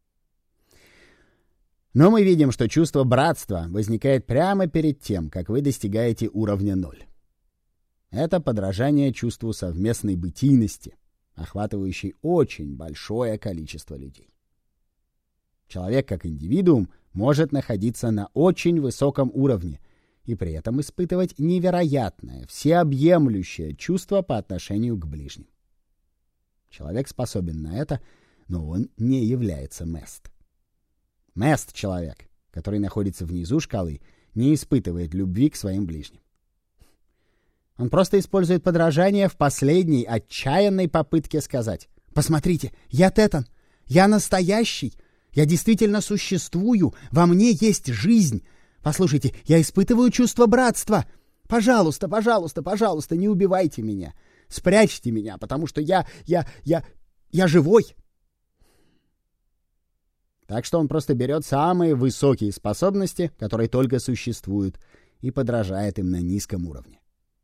Но мы видим, что чувство братства возникает прямо перед тем, как вы достигаете уровня ноль. Это подражание чувству совместной бытийности, охватывающей очень большое количество людей. Человек как индивидуум может находиться на очень высоком уровне и при этом испытывать невероятное, всеобъемлющее чувство по отношению к ближним. Человек способен на это, но он не является мест. Мест — человек, который находится внизу шкалы, не испытывает любви к своим ближним. Он просто использует подражание в последней отчаянной попытке сказать: «Посмотрите, я Тетан, я настоящий, я действительно существую, во мне есть жизнь. Послушайте, я испытываю чувство братства. Пожалуйста, пожалуйста, пожалуйста, не убивайте меня. Спрячьте меня, потому что я, я, я, я живой». Так что он просто берет самые высокие способности, которые только существуют, и подражает им на низком уровне.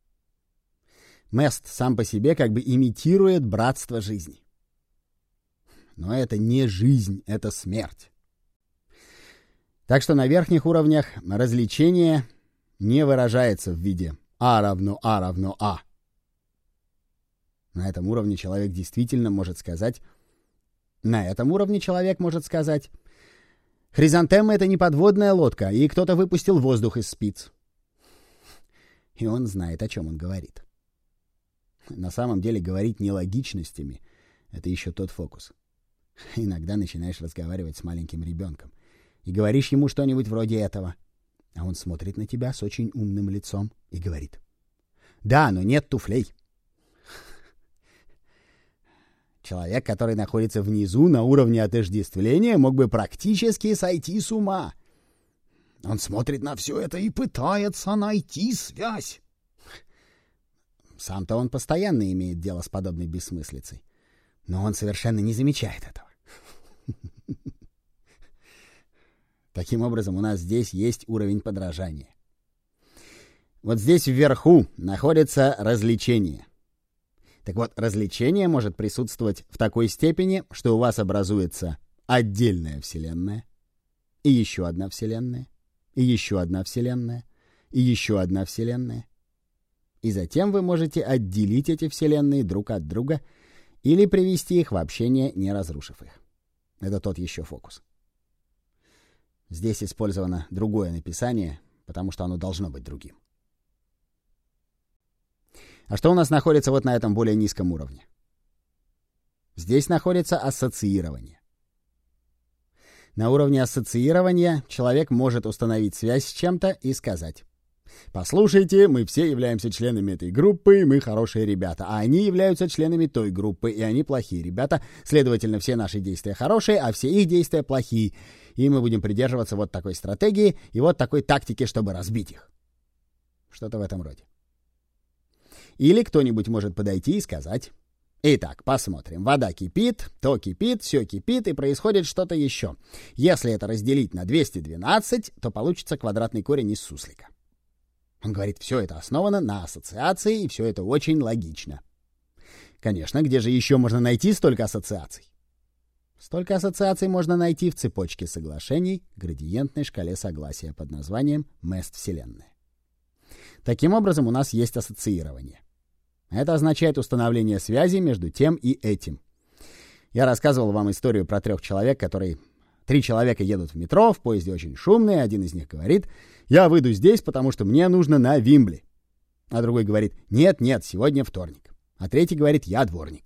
Мест сам по себе как бы имитирует братство жизни. Но это не жизнь, это смерть. Так что на верхних уровнях развлечение не выражается в виде А равно А равно А. На этом уровне человек действительно может сказать... На этом уровне человек может сказать: «Хризантема — это не подводная лодка, и кто-то выпустил воздух из спиц». И он знает, о чем он говорит. На самом деле говорить нелогичностями — это еще тот фокус. Иногда начинаешь разговаривать с маленьким ребенком и говоришь ему что-нибудь вроде этого, а он смотрит на тебя с очень умным лицом и говорит: «Да, но нет туфлей». Человек, который находится внизу на уровне отождествления, мог бы практически сойти с ума. Он смотрит на все это и пытается найти связь. Сам-то он постоянно имеет дело с подобной бессмыслицей, но он совершенно не замечает этого. Таким образом, у нас здесь есть уровень подражания. Вот здесь вверху находится развлечение. Так вот, развлечение может присутствовать в такой степени, что у вас образуется отдельная вселенная, и еще одна вселенная, и еще одна вселенная, и еще одна вселенная. И затем вы можете отделить эти вселенные друг от друга или привести их в общение, не разрушив их. Это тот еще фокус. Здесь использовано другое написание, потому что оно должно быть другим. А что у нас находится вот на этом более низком уровне? Здесь находится ассоциирование. На уровне ассоциирования человек может установить связь с чем-то и сказать: «Послушайте, мы все являемся членами этой группы, мы хорошие ребята, а они являются членами той группы, и они плохие ребята, следовательно, все наши действия хорошие, а все их действия плохие, и мы будем придерживаться вот такой стратегии и вот такой тактики, чтобы разбить их». Что-то в этом роде. Или кто-нибудь может подойти и сказать: итак, посмотрим. Вода кипит, то кипит, все кипит, и происходит что-то еще. Если это разделить на двести двенадцать, то получится квадратный корень из суслика. Он говорит, все это основано на ассоциации, и все это очень логично. Конечно, где же еще можно найти столько ассоциаций? Столько ассоциаций можно найти в цепочке соглашений, градиентной шкале согласия под названием Мест-Вселенная. Таким образом, у нас есть ассоциирование. Это означает установление связи между тем и этим. Я рассказывал вам историю про трех человек, которые... Три человека едут в метро, в поезде очень шумные, один из них говорит: «Я выйду здесь, потому что мне нужно на Вимбли». А другой говорит: «Нет, нет, сегодня вторник». А третий говорит: «Я дворник».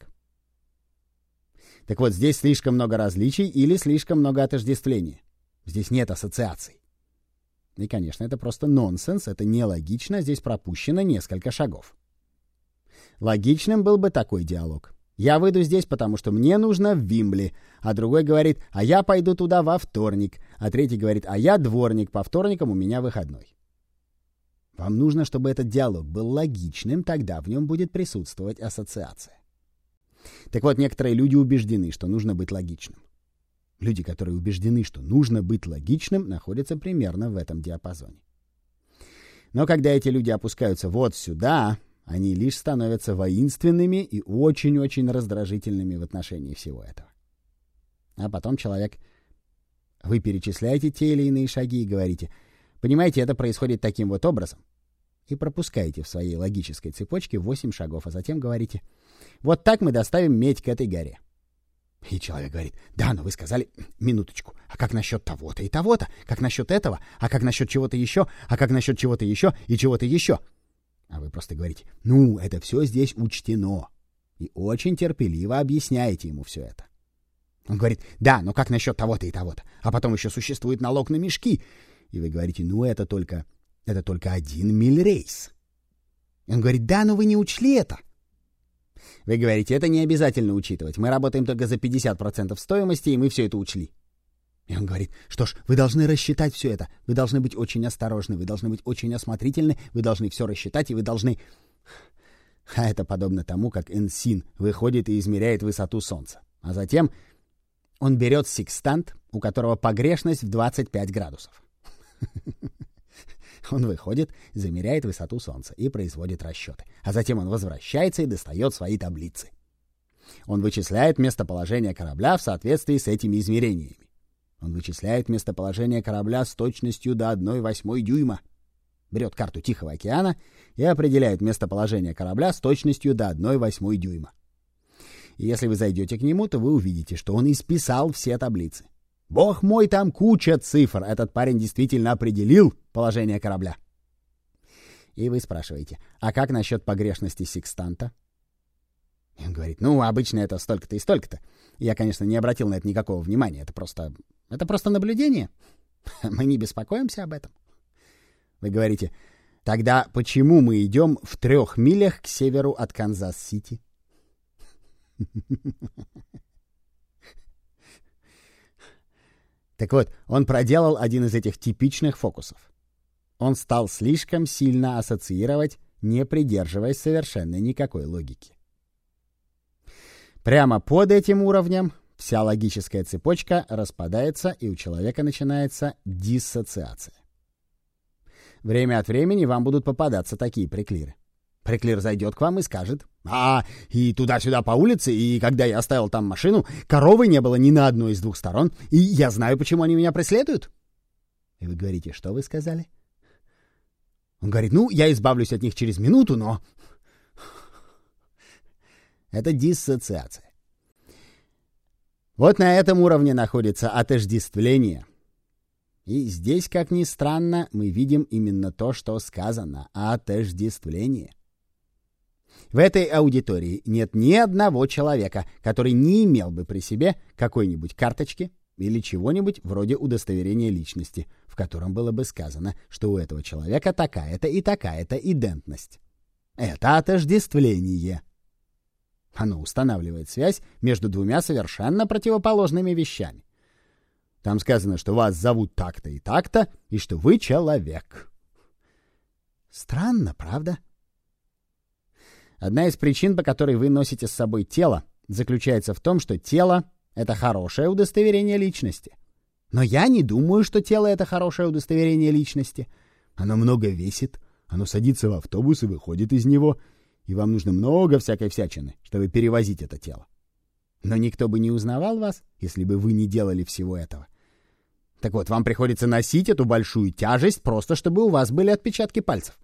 Так вот, здесь слишком много различий или слишком много отождествления. Здесь нет ассоциаций. И, конечно, это просто нонсенс, это нелогично, здесь пропущено несколько шагов. Логичным был бы такой диалог. Я выйду здесь, потому что мне нужно в Вимбли. А другой говорит: а я пойду туда во вторник. А третий говорит: а я дворник, по вторникам у меня выходной. Вам нужно, чтобы этот диалог был логичным, тогда в нем будет присутствовать ассоциация. Так вот, некоторые люди убеждены, что нужно быть логичным. Люди, которые убеждены, что нужно быть логичным, находятся примерно в этом диапазоне. Но когда эти люди опускаются вот сюда, они лишь становятся воинственными и очень-очень раздражительными в отношении всего этого. А потом человек... Вы перечисляете те или иные шаги и говорите: понимаете, это происходит таким вот образом. И пропускаете в своей логической цепочке восемь шагов, а затем говорите: вот так мы доставим медь к этой горе. И человек говорит: да, но вы сказали... Минуточку. А как насчет того-то и того-то? Как насчет этого? А как насчет чего-то еще? А как насчет чего-то еще и чего-то еще? А вы просто говорите: ну, это все здесь учтено. И очень терпеливо объясняете ему все это. Он говорит: да, но как насчет того-то и того-то? А потом еще существует налог на мешки. И вы говорите: ну, это только, это только один мильрейс. И он говорит: да, но вы не учли это. Вы говорите: это не обязательно учитывать. Мы работаем только за пятьдесят процентов стоимости, и мы все это учли. И он говорит: что ж, вы должны рассчитать все это. Вы должны быть очень осторожны, вы должны быть очень осмотрительны, вы должны все рассчитать, и вы должны... А это подобно тому, как Энсин выходит и измеряет высоту Солнца. А затем он берет секстант, у которого погрешность в двадцать пять градусов. Он выходит, замеряет высоту Солнца и производит расчеты. А затем он возвращается и достает свои таблицы. Он вычисляет местоположение корабля в соответствии с этими измерениями. Он вычисляет местоположение корабля с точностью до одной восьмой дюйма. Берет карту Тихого океана и определяет местоположение корабля с точностью до одной восьмой дюйма. И если вы зайдете к нему, то вы увидите, что он исписал все таблицы. Бог мой, там куча цифр. Этот парень действительно определил положение корабля. И вы спрашиваете: а как насчет погрешности секстанта? И он говорит: ну, обычно это столько-то и столько-то. Я, конечно, не обратил на это никакого внимания. Это просто... Это просто наблюдение. Мы не беспокоимся об этом. Вы говорите: тогда почему мы идем в трех милях к северу от Канзас-Сити? Так вот, он проделал один из этих типичных фокусов. Он стал слишком сильно ассоциировать, не придерживаясь совершенно никакой логики. Прямо под этим уровнем вся логическая цепочка распадается, и у человека начинается диссоциация. Время от времени вам будут попадаться такие приклиры. Приклир зайдет к вам и скажет: «А, и туда-сюда по улице, и когда я оставил там машину, коровы не было ни на одной из двух сторон, и я знаю, почему они меня преследуют». И вы говорите: что вы сказали? Он говорит: ну, я избавлюсь от них через минуту, но... Это диссоциация. Вот на этом уровне находится отождествление. И здесь, как ни странно, мы видим именно то, что сказано — отождествление. В этой аудитории нет ни одного человека, который не имел бы при себе какой-нибудь карточки или чего-нибудь вроде удостоверения личности, в котором было бы сказано, что у этого человека такая-то и такая-то идентность. Это отождествление. Оно устанавливает связь между двумя совершенно противоположными вещами. Там сказано, что вас зовут так-то и так-то, и что вы человек. Странно, правда? Одна из причин, по которой вы носите с собой тело, заключается в том, что тело — это хорошее удостоверение личности. Но я не думаю, что тело — это хорошее удостоверение личности. Оно много весит, оно садится в автобус и выходит из него, и вам нужно много всякой всячины, чтобы перевозить это тело. Но никто бы не узнавал вас, если бы вы не делали всего этого. Так вот, вам приходится носить эту большую тяжесть просто, чтобы у вас были отпечатки пальцев.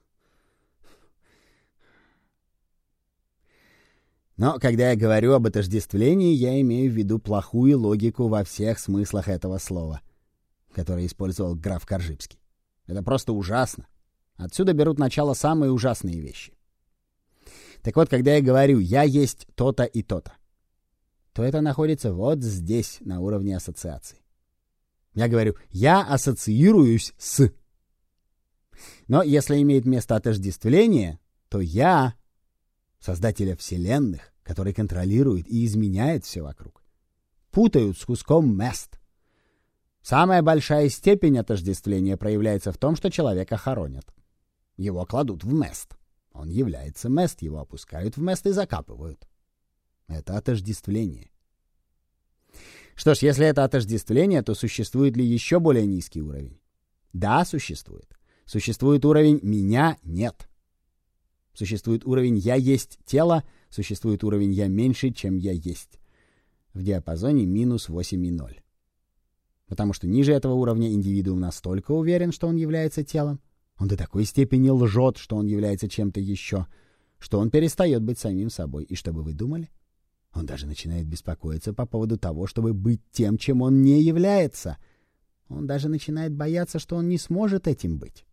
Но когда я говорю об отождествлении, я имею в виду плохую логику во всех смыслах этого слова, которое использовал граф Коржибский. Это просто ужасно. Отсюда берут начало самые ужасные вещи. Так вот, когда я говорю «я есть то-то и то-то», то это находится вот здесь, на уровне ассоциаций. Я говорю «я ассоциируюсь с». Но если имеет место отождествление, то «я» создателя вселенных, который контролирует и изменяет все вокруг, путают с куском мест. Самая большая степень отождествления проявляется в том, что человека хоронят. Его кладут в мест. Он является мест, его опускают в мест и закапывают. Это отождествление. Что ж, если это отождествление, то существует ли еще более низкий уровень? Да, существует. Существует уровень «меня нет». Существует уровень «я есть тело», существует уровень «я меньше, чем я есть». В диапазоне минус восемь и ноль. Потому что ниже этого уровня индивидуум настолько уверен, что он является телом, он до такой степени лжет, что он является чем-то еще, что он перестает быть самим собой. И что бы вы думали? Он даже начинает беспокоиться по поводу того, чтобы быть тем, чем он не является. Он даже начинает бояться, что он не сможет этим быть.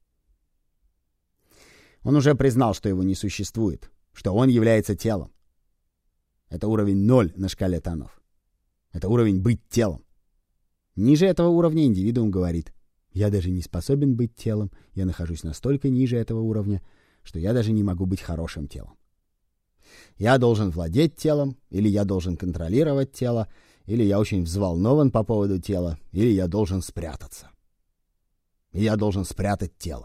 Он уже признал, что его не существует, что он является телом. Это уровень ноль на шкале тонов. Это уровень быть телом. Ниже этого уровня индивидуум говорит: «Я даже не способен быть телом, я нахожусь настолько ниже этого уровня, что я даже не могу быть хорошим телом. Я должен владеть телом, или я должен контролировать тело, или я очень взволнован по поводу тела, или я должен спрятаться. И я должен спрятать тело».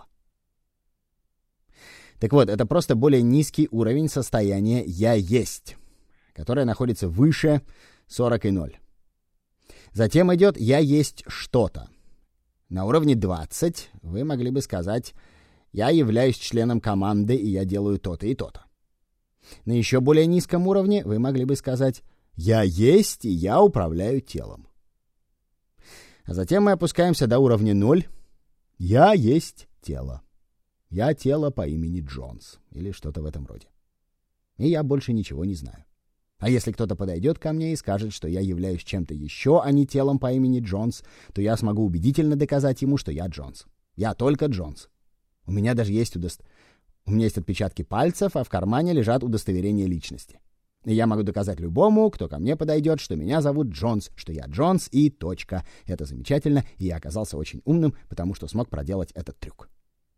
Так вот, это просто более низкий уровень состояния «я есть», которое находится выше сорок и ноль. Затем идет «я есть что-то». На уровне двадцать вы могли бы сказать «я являюсь членом команды, и я делаю то-то и то-то». На еще более низком уровне вы могли бы сказать «я есть, и я управляю телом». А затем мы опускаемся до уровня ноль. «Я есть тело. Я тело по имени Джонс» или что-то в этом роде. И я больше ничего не знаю. А если кто-то подойдет ко мне и скажет, что я являюсь чем-то еще, а не телом по имени Джонс, то я смогу убедительно доказать ему, что я Джонс. Я только Джонс. У меня даже есть удост... У меня есть отпечатки пальцев, а в кармане лежат удостоверения личности. И я могу доказать любому, кто ко мне подойдет, что меня зовут Джонс, что я Джонс и точка. Это замечательно, и я оказался очень умным, потому что смог проделать этот трюк.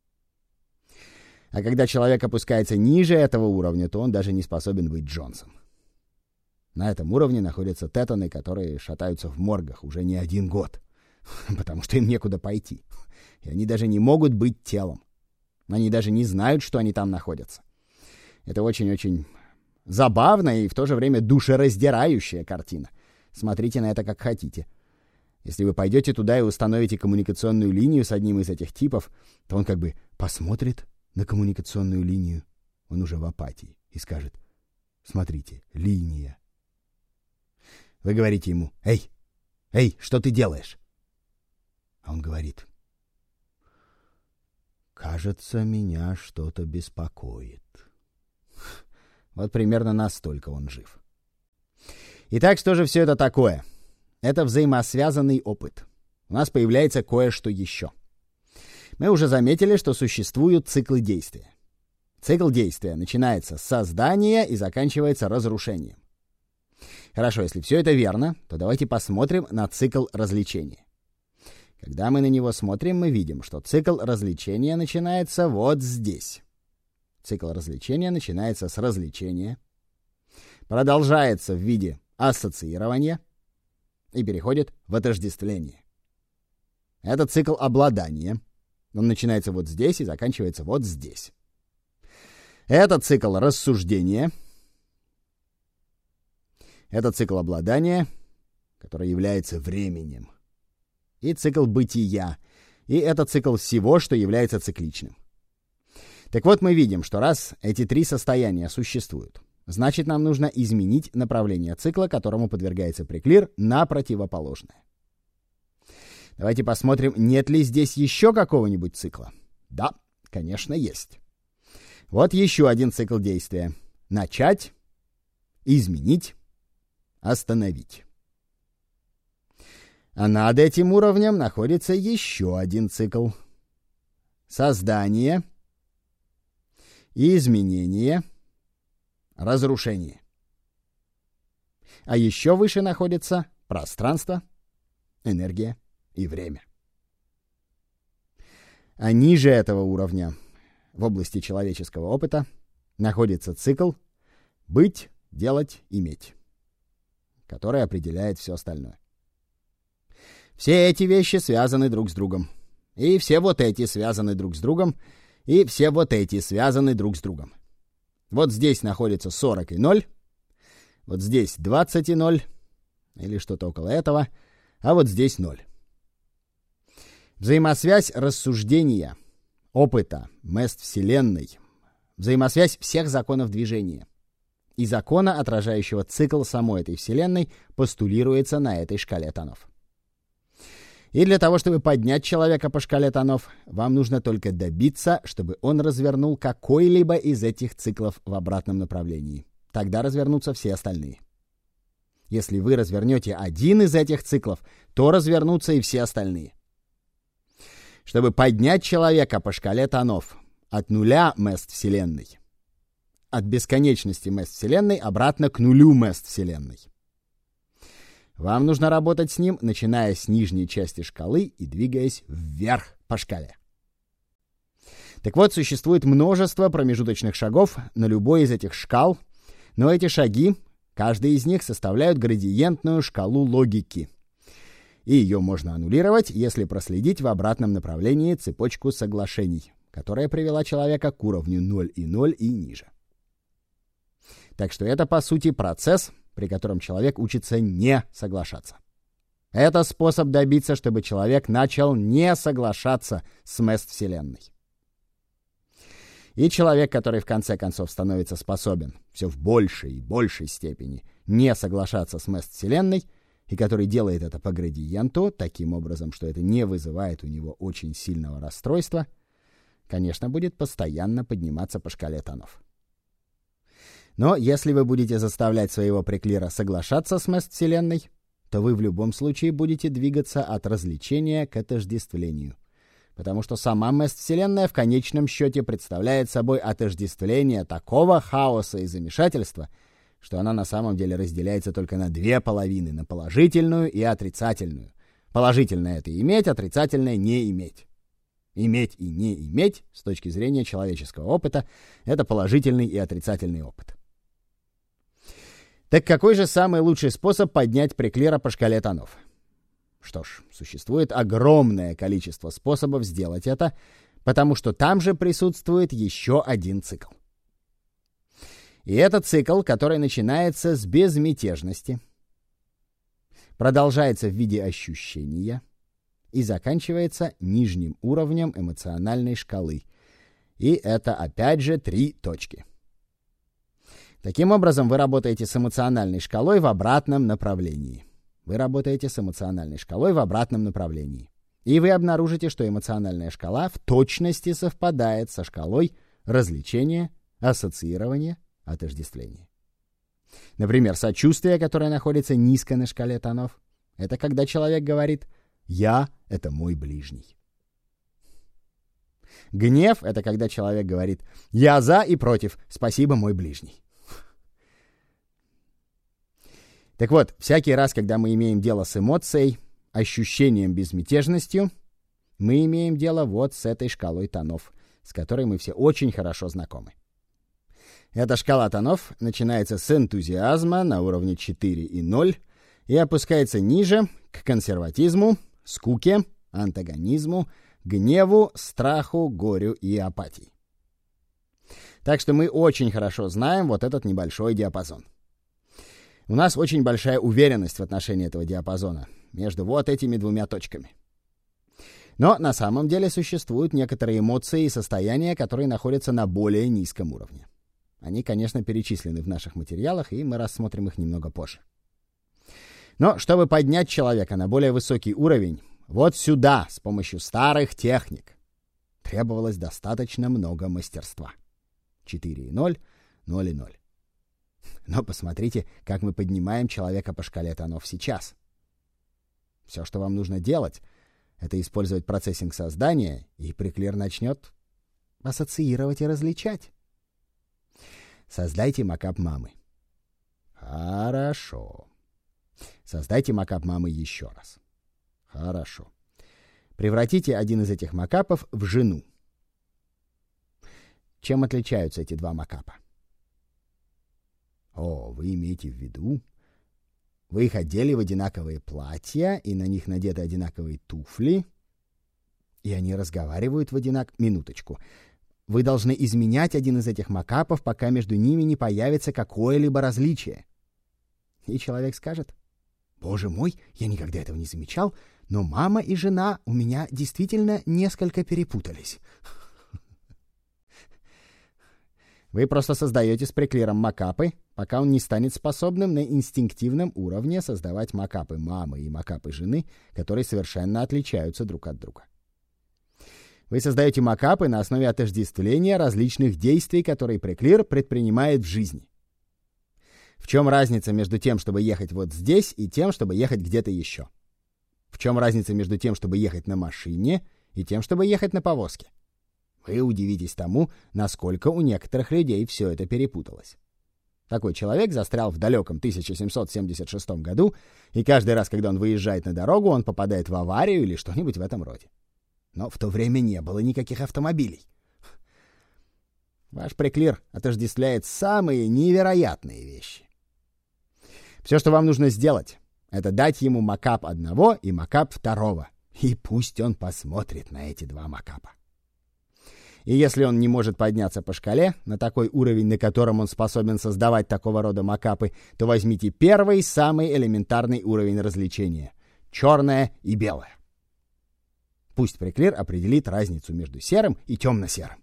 А когда человек опускается ниже этого уровня, то он даже не способен быть Джонсом. На этом уровне находятся тетаны, которые шатаются в моргах уже не один год, потому что им некуда пойти. И они даже не могут быть телом. Они даже не знают, что они там находятся. Это очень-очень забавная и в то же время душераздирающая картина. Смотрите на это как хотите. Если вы пойдете туда и установите коммуникационную линию с одним из этих типов, то он как бы посмотрит на коммуникационную линию, он уже в апатии, и скажет: «Смотрите, линия». Вы говорите ему: «Эй, эй, что ты делаешь?» А он говорит: «Кажется, меня что-то беспокоит». Вот примерно настолько он жив. Итак, что же все это такое? Это взаимосвязанный опыт. У нас появляется кое-что еще. Мы уже заметили, что существуют циклы действия. Цикл действия начинается с создания и заканчивается разрушением. Хорошо, если все это верно, то давайте посмотрим на цикл развлечения. Когда мы на него смотрим, мы видим, что цикл развлечения начинается вот здесь. Цикл развлечения начинается с развлечения, продолжается в виде ассоциирования и переходит в отождествление. Это цикл обладания. Он начинается вот здесь и заканчивается вот здесь. Это цикл рассуждения. Это цикл обладания, который является временем. И цикл бытия. И это цикл всего, что является цикличным. Так вот, мы видим, что раз эти три состояния существуют, значит, нам нужно изменить направление цикла, которому подвергается приклир, на противоположное. Давайте посмотрим, нет ли здесь еще какого-нибудь цикла. Да, конечно, есть. Вот еще один цикл действия. Начать, изменить, остановить. А над этим уровнем находится еще один цикл. Создание, изменение, разрушение. А еще выше находится пространство, энергия и время. А ниже этого уровня, в области человеческого опыта, находится цикл «быть, делать, иметь», который определяет все остальное. Все эти вещи связаны друг с другом. И все вот эти связаны друг с другом. И все вот эти связаны друг с другом. Вот здесь находится сорок и ноль. Вот здесь двадцать и ноль. Или что-то около этого. А вот здесь ноль. Взаимосвязь рассуждения, опыта, мест Вселенной. Взаимосвязь всех законов движения. И закона, отражающего цикл самой этой Вселенной, постулируется на этой шкале тонов. И для того, чтобы поднять человека по шкале тонов, вам нужно только добиться, чтобы он развернул какой-либо из этих циклов в обратном направлении. Тогда развернутся все остальные. Если вы развернете один из этих циклов, то развернутся и все остальные. Чтобы поднять человека по шкале тонов от нуля мест Вселенной, от бесконечности мест Вселенной обратно к нулю мест Вселенной, вам нужно работать с ним, начиная с нижней части шкалы и двигаясь вверх по шкале. Так вот, существует множество промежуточных шагов на любой из этих шкал, но эти шаги, каждый из них составляют градиентную шкалу логики. И ее можно аннулировать, если проследить в обратном направлении цепочку соглашений, которая привела человека к уровню ноль и ноль и ниже. Так что это, по сути, процесс, при котором человек учится не соглашаться. Это способ добиться, чтобы человек начал не соглашаться с мест Вселенной. И человек, который в конце концов становится способен все в большей и большей степени не соглашаться с мест Вселенной, и который делает это по градиенту, таким образом, что это не вызывает у него очень сильного расстройства, конечно, будет постоянно подниматься по шкале тонов. Но если вы будете заставлять своего приклира соглашаться с мест Вселенной, то вы в любом случае будете двигаться от развлечения к отождествлению. Потому что сама мест Вселенная в конечном счете представляет собой отождествление такого хаоса и замешательства, что она на самом деле разделяется только на две половины, на положительную и отрицательную. Положительное — это иметь, отрицательное — не иметь. Иметь и не иметь, с точки зрения человеческого опыта, это положительный и отрицательный опыт. Так какой же самый лучший способ поднять приклира по шкале тонов? Что ж, существует огромное количество способов сделать это, потому что там же присутствует еще один цикл. И это цикл, который начинается с безмятежности, продолжается в виде ощущения и заканчивается нижним уровнем эмоциональной шкалы. И это опять же три точки. Таким образом, вы работаете с эмоциональной шкалой в обратном направлении. Вы работаете с эмоциональной шкалой в обратном направлении. И вы обнаружите, что эмоциональная шкала в точности совпадает со шкалой развлечения, ассоциирования, отождествления. Например, сочувствие, которое находится низко на шкале тонов, это когда человек говорит «я — это мой ближний». Гнев — это когда человек говорит «я за и против, спасибо, мой ближний». Так вот, всякий раз, когда мы имеем дело с эмоцией, ощущением безмятежностью, мы имеем дело вот с этой шкалой тонов, с которой мы все очень хорошо знакомы. Эта шкала тонов начинается с энтузиазма на уровне четыре и ноль и опускается ниже к консерватизму, скуке, антагонизму, гневу, страху, горю и апатии. Так что мы очень хорошо знаем вот этот небольшой диапазон. У нас очень большая уверенность в отношении этого диапазона между вот этими двумя точками. Но на самом деле существуют некоторые эмоции и состояния, которые находятся на более низком уровне. Они, конечно, перечислены в наших материалах, и мы рассмотрим их немного позже. Но чтобы поднять человека на более высокий уровень, вот сюда, с помощью старых техник, требовалось достаточно много мастерства. четыре и ноль, ноль и ноль. Но посмотрите, как мы поднимаем человека по шкале тонов сейчас. Все, что вам нужно делать, это использовать процессинг создания, и Приклир начнет ассоциировать и различать. Создайте макап мамы. Хорошо. Создайте макап мамы еще раз. Хорошо. Превратите один из этих макапов в жену. Чем отличаются эти два макапа? О, вы имеете в виду? Вы их одели в одинаковые платья, и на них надеты одинаковые туфли, и они разговаривают в одинак... Минуточку. Вы должны изменять один из этих макапов, пока между ними не появится какое-либо различие. И человек скажет: «Боже мой, я никогда этого не замечал, но мама и жена у меня действительно несколько перепутались». Вы просто создаете с Приклиром макапы, пока он не станет способным на инстинктивном уровне создавать макапы мамы и макапы жены, которые совершенно отличаются друг от друга. Вы создаете макапы на основе отождествления различных действий, которые Приклир предпринимает в жизни. В чем разница между тем, чтобы ехать вот здесь, и тем, чтобы ехать где-то еще? В чем разница между тем, чтобы ехать на машине, и тем, чтобы ехать на повозке? Вы удивитесь тому, насколько у некоторых людей все это перепуталось. Такой человек застрял в далеком тысяча семьсот семьдесят шестом году, и каждый раз, когда он выезжает на дорогу, он попадает в аварию или что-нибудь в этом роде. Но в то время не было никаких автомобилей. Ваш Приклир отождествляет самые невероятные вещи. Все, что вам нужно сделать, это дать ему макап одного и макап второго, и пусть он посмотрит на эти два макапа. И если он не может подняться по шкале на такой уровень, на котором он способен создавать такого рода макапы, то возьмите первый, самый элементарный уровень развлечения — черное и белое. Пусть Приклир определит разницу между серым и темно-серым.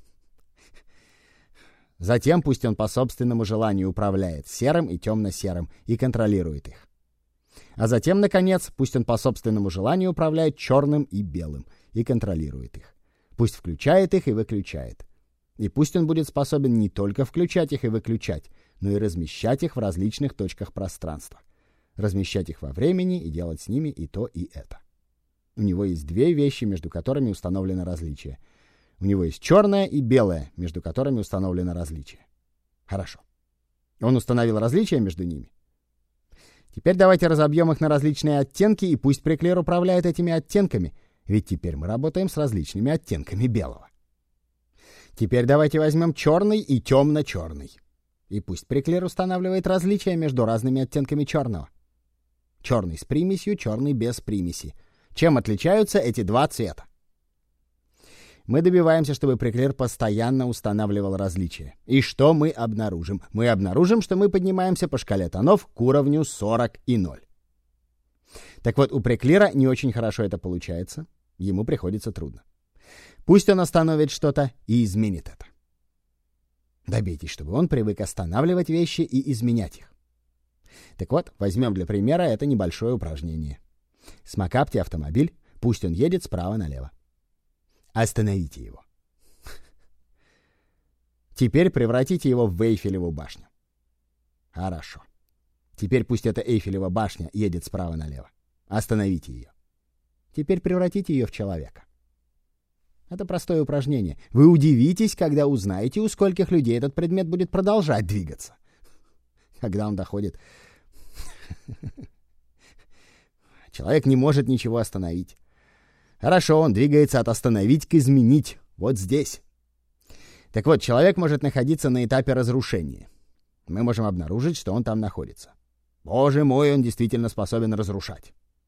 Затем пусть он по собственному желанию управляет серым и темно-серым и контролирует их. А затем, наконец, пусть он по собственному желанию управляет черным и белым и контролирует их. Пусть включает их и выключает. И пусть он будет способен не только включать их и выключать, но и размещать их в различных точках пространства. Размещать их во времени и делать с ними и то, и это. У него есть две вещи, между которыми установлено различие. У него есть черное и белое, между которыми установлено различие. Хорошо. Он установил различия между ними. Теперь давайте разобьем их на различные оттенки, и пусть Приклир управляет этими оттенками, ведь теперь мы работаем с различными оттенками белого. Теперь давайте возьмем черный и темно-черный. И пусть Приклир устанавливает различия между разными оттенками черного. Черный с примесью, черный без примеси. Чем отличаются эти два цвета? Мы добиваемся, чтобы Приклир постоянно устанавливал различия. И что мы обнаружим? Мы обнаружим, что мы поднимаемся по шкале тонов к уровню сорок и ноль. Так вот, у Приклира не очень хорошо это получается. Ему приходится трудно. Пусть он остановит что-то и изменит это. Добейтесь, чтобы он привык останавливать вещи и изменять их. Так вот, возьмем для примера это небольшое упражнение. Смокапьте автомобиль, пусть он едет справа налево. Остановите его. Теперь превратите его в Эйфелеву башню. Хорошо. Теперь пусть эта Эйфелева башня едет справа налево. Остановите ее. Теперь превратите ее в человека. Это простое упражнение. Вы удивитесь, когда узнаете, у скольких людей этот предмет будет продолжать двигаться. Когда он доходит... Человек не может ничего остановить. Хорошо, он двигается от остановить к изменить. Вот здесь. Так вот, человек может находиться на этапе разрушения. Мы можем обнаружить, что он там находится. Боже мой, он действительно способен разрушать.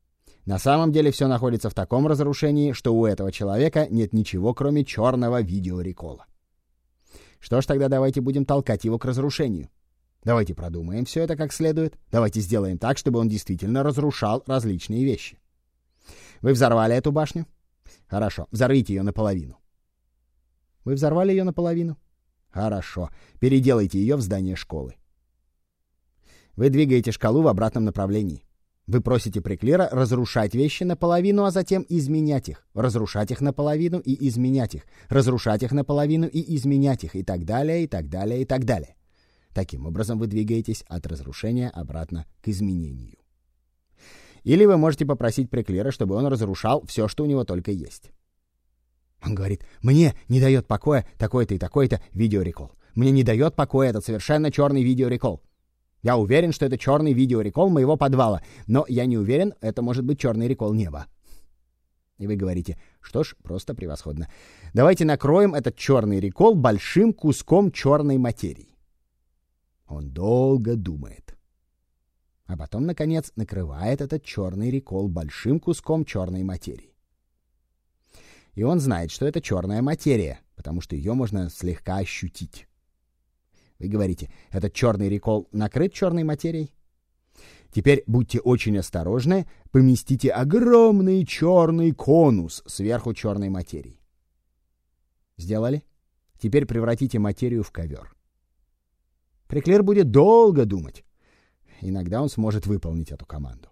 На самом деле все находится в таком разрушении, что у этого человека нет ничего, кроме черного видеорекола. Что ж, тогда давайте будем толкать его к разрушению. Давайте продумаем все это как следует. Давайте сделаем так, чтобы он действительно разрушал различные вещи. Вы взорвали эту башню? Хорошо, взорвите ее наполовину. Вы взорвали ее наполовину? Хорошо, переделайте ее в здание школы. Вы двигаете шкалу в обратном направлении. Вы просите Приклира разрушать вещи наполовину, а затем изменять их, разрушать их наполовину и изменять их, разрушать их наполовину и изменять их, и так далее, и так далее, и так далее. Таким образом вы двигаетесь от разрушения обратно к изменению. Или вы можете попросить Приклира, чтобы он разрушал все, что у него только есть. Он говорит: мне не дает покоя такой-то и такой-то видеорекол. Мне не дает покоя этот совершенно черный видеорекол. Я уверен, что это черный видеорекол моего подвала, но я не уверен, это может быть черный рекол неба. И вы говорите: что ж, просто превосходно. Давайте накроем этот черный рекол большим куском черной материи. Он долго думает. А потом, наконец, накрывает этот черный рекол большим куском черной материи. И он знает, что это черная материя, потому что ее можно слегка ощутить. Вы говорите: этот черный рекол накрыт черной материей? Теперь будьте очень осторожны, поместите огромный черный конус сверху черной материи. Сделали? Теперь превратите материю в ковер. Приклир будет долго думать. Иногда он сможет выполнить эту команду.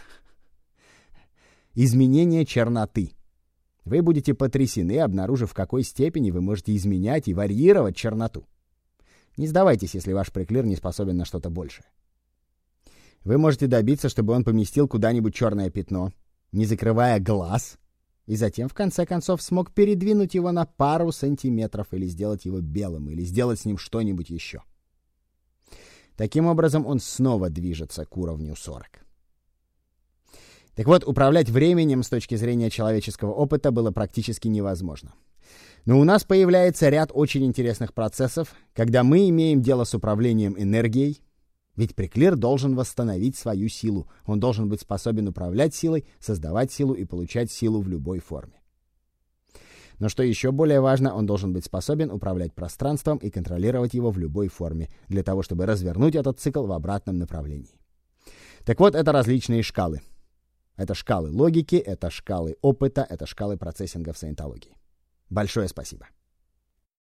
Изменение черноты. Вы будете потрясены, обнаружив, в какой степени вы можете изменять и варьировать черноту. Не сдавайтесь, если ваш Приклир не способен на что-то большее. Вы можете добиться, чтобы он поместил куда-нибудь черное пятно, не закрывая глаз, и затем, в конце концов, смог передвинуть его на пару сантиметров или сделать его белым, или сделать с ним что-нибудь еще. Таким образом, он снова движется к уровню сорок. Так вот, управлять временем с точки зрения человеческого опыта было практически невозможно. Но у нас появляется ряд очень интересных процессов, когда мы имеем дело с управлением энергией, ведь Приклир должен восстановить свою силу, он должен быть способен управлять силой, создавать силу и получать силу в любой форме. Но что еще более важно, он должен быть способен управлять пространством и контролировать его в любой форме, для того, чтобы развернуть этот цикл в обратном направлении. Так вот, это различные шкалы. Это шкалы логики, это шкалы опыта, это шкалы процессинга в саентологии. Большое спасибо.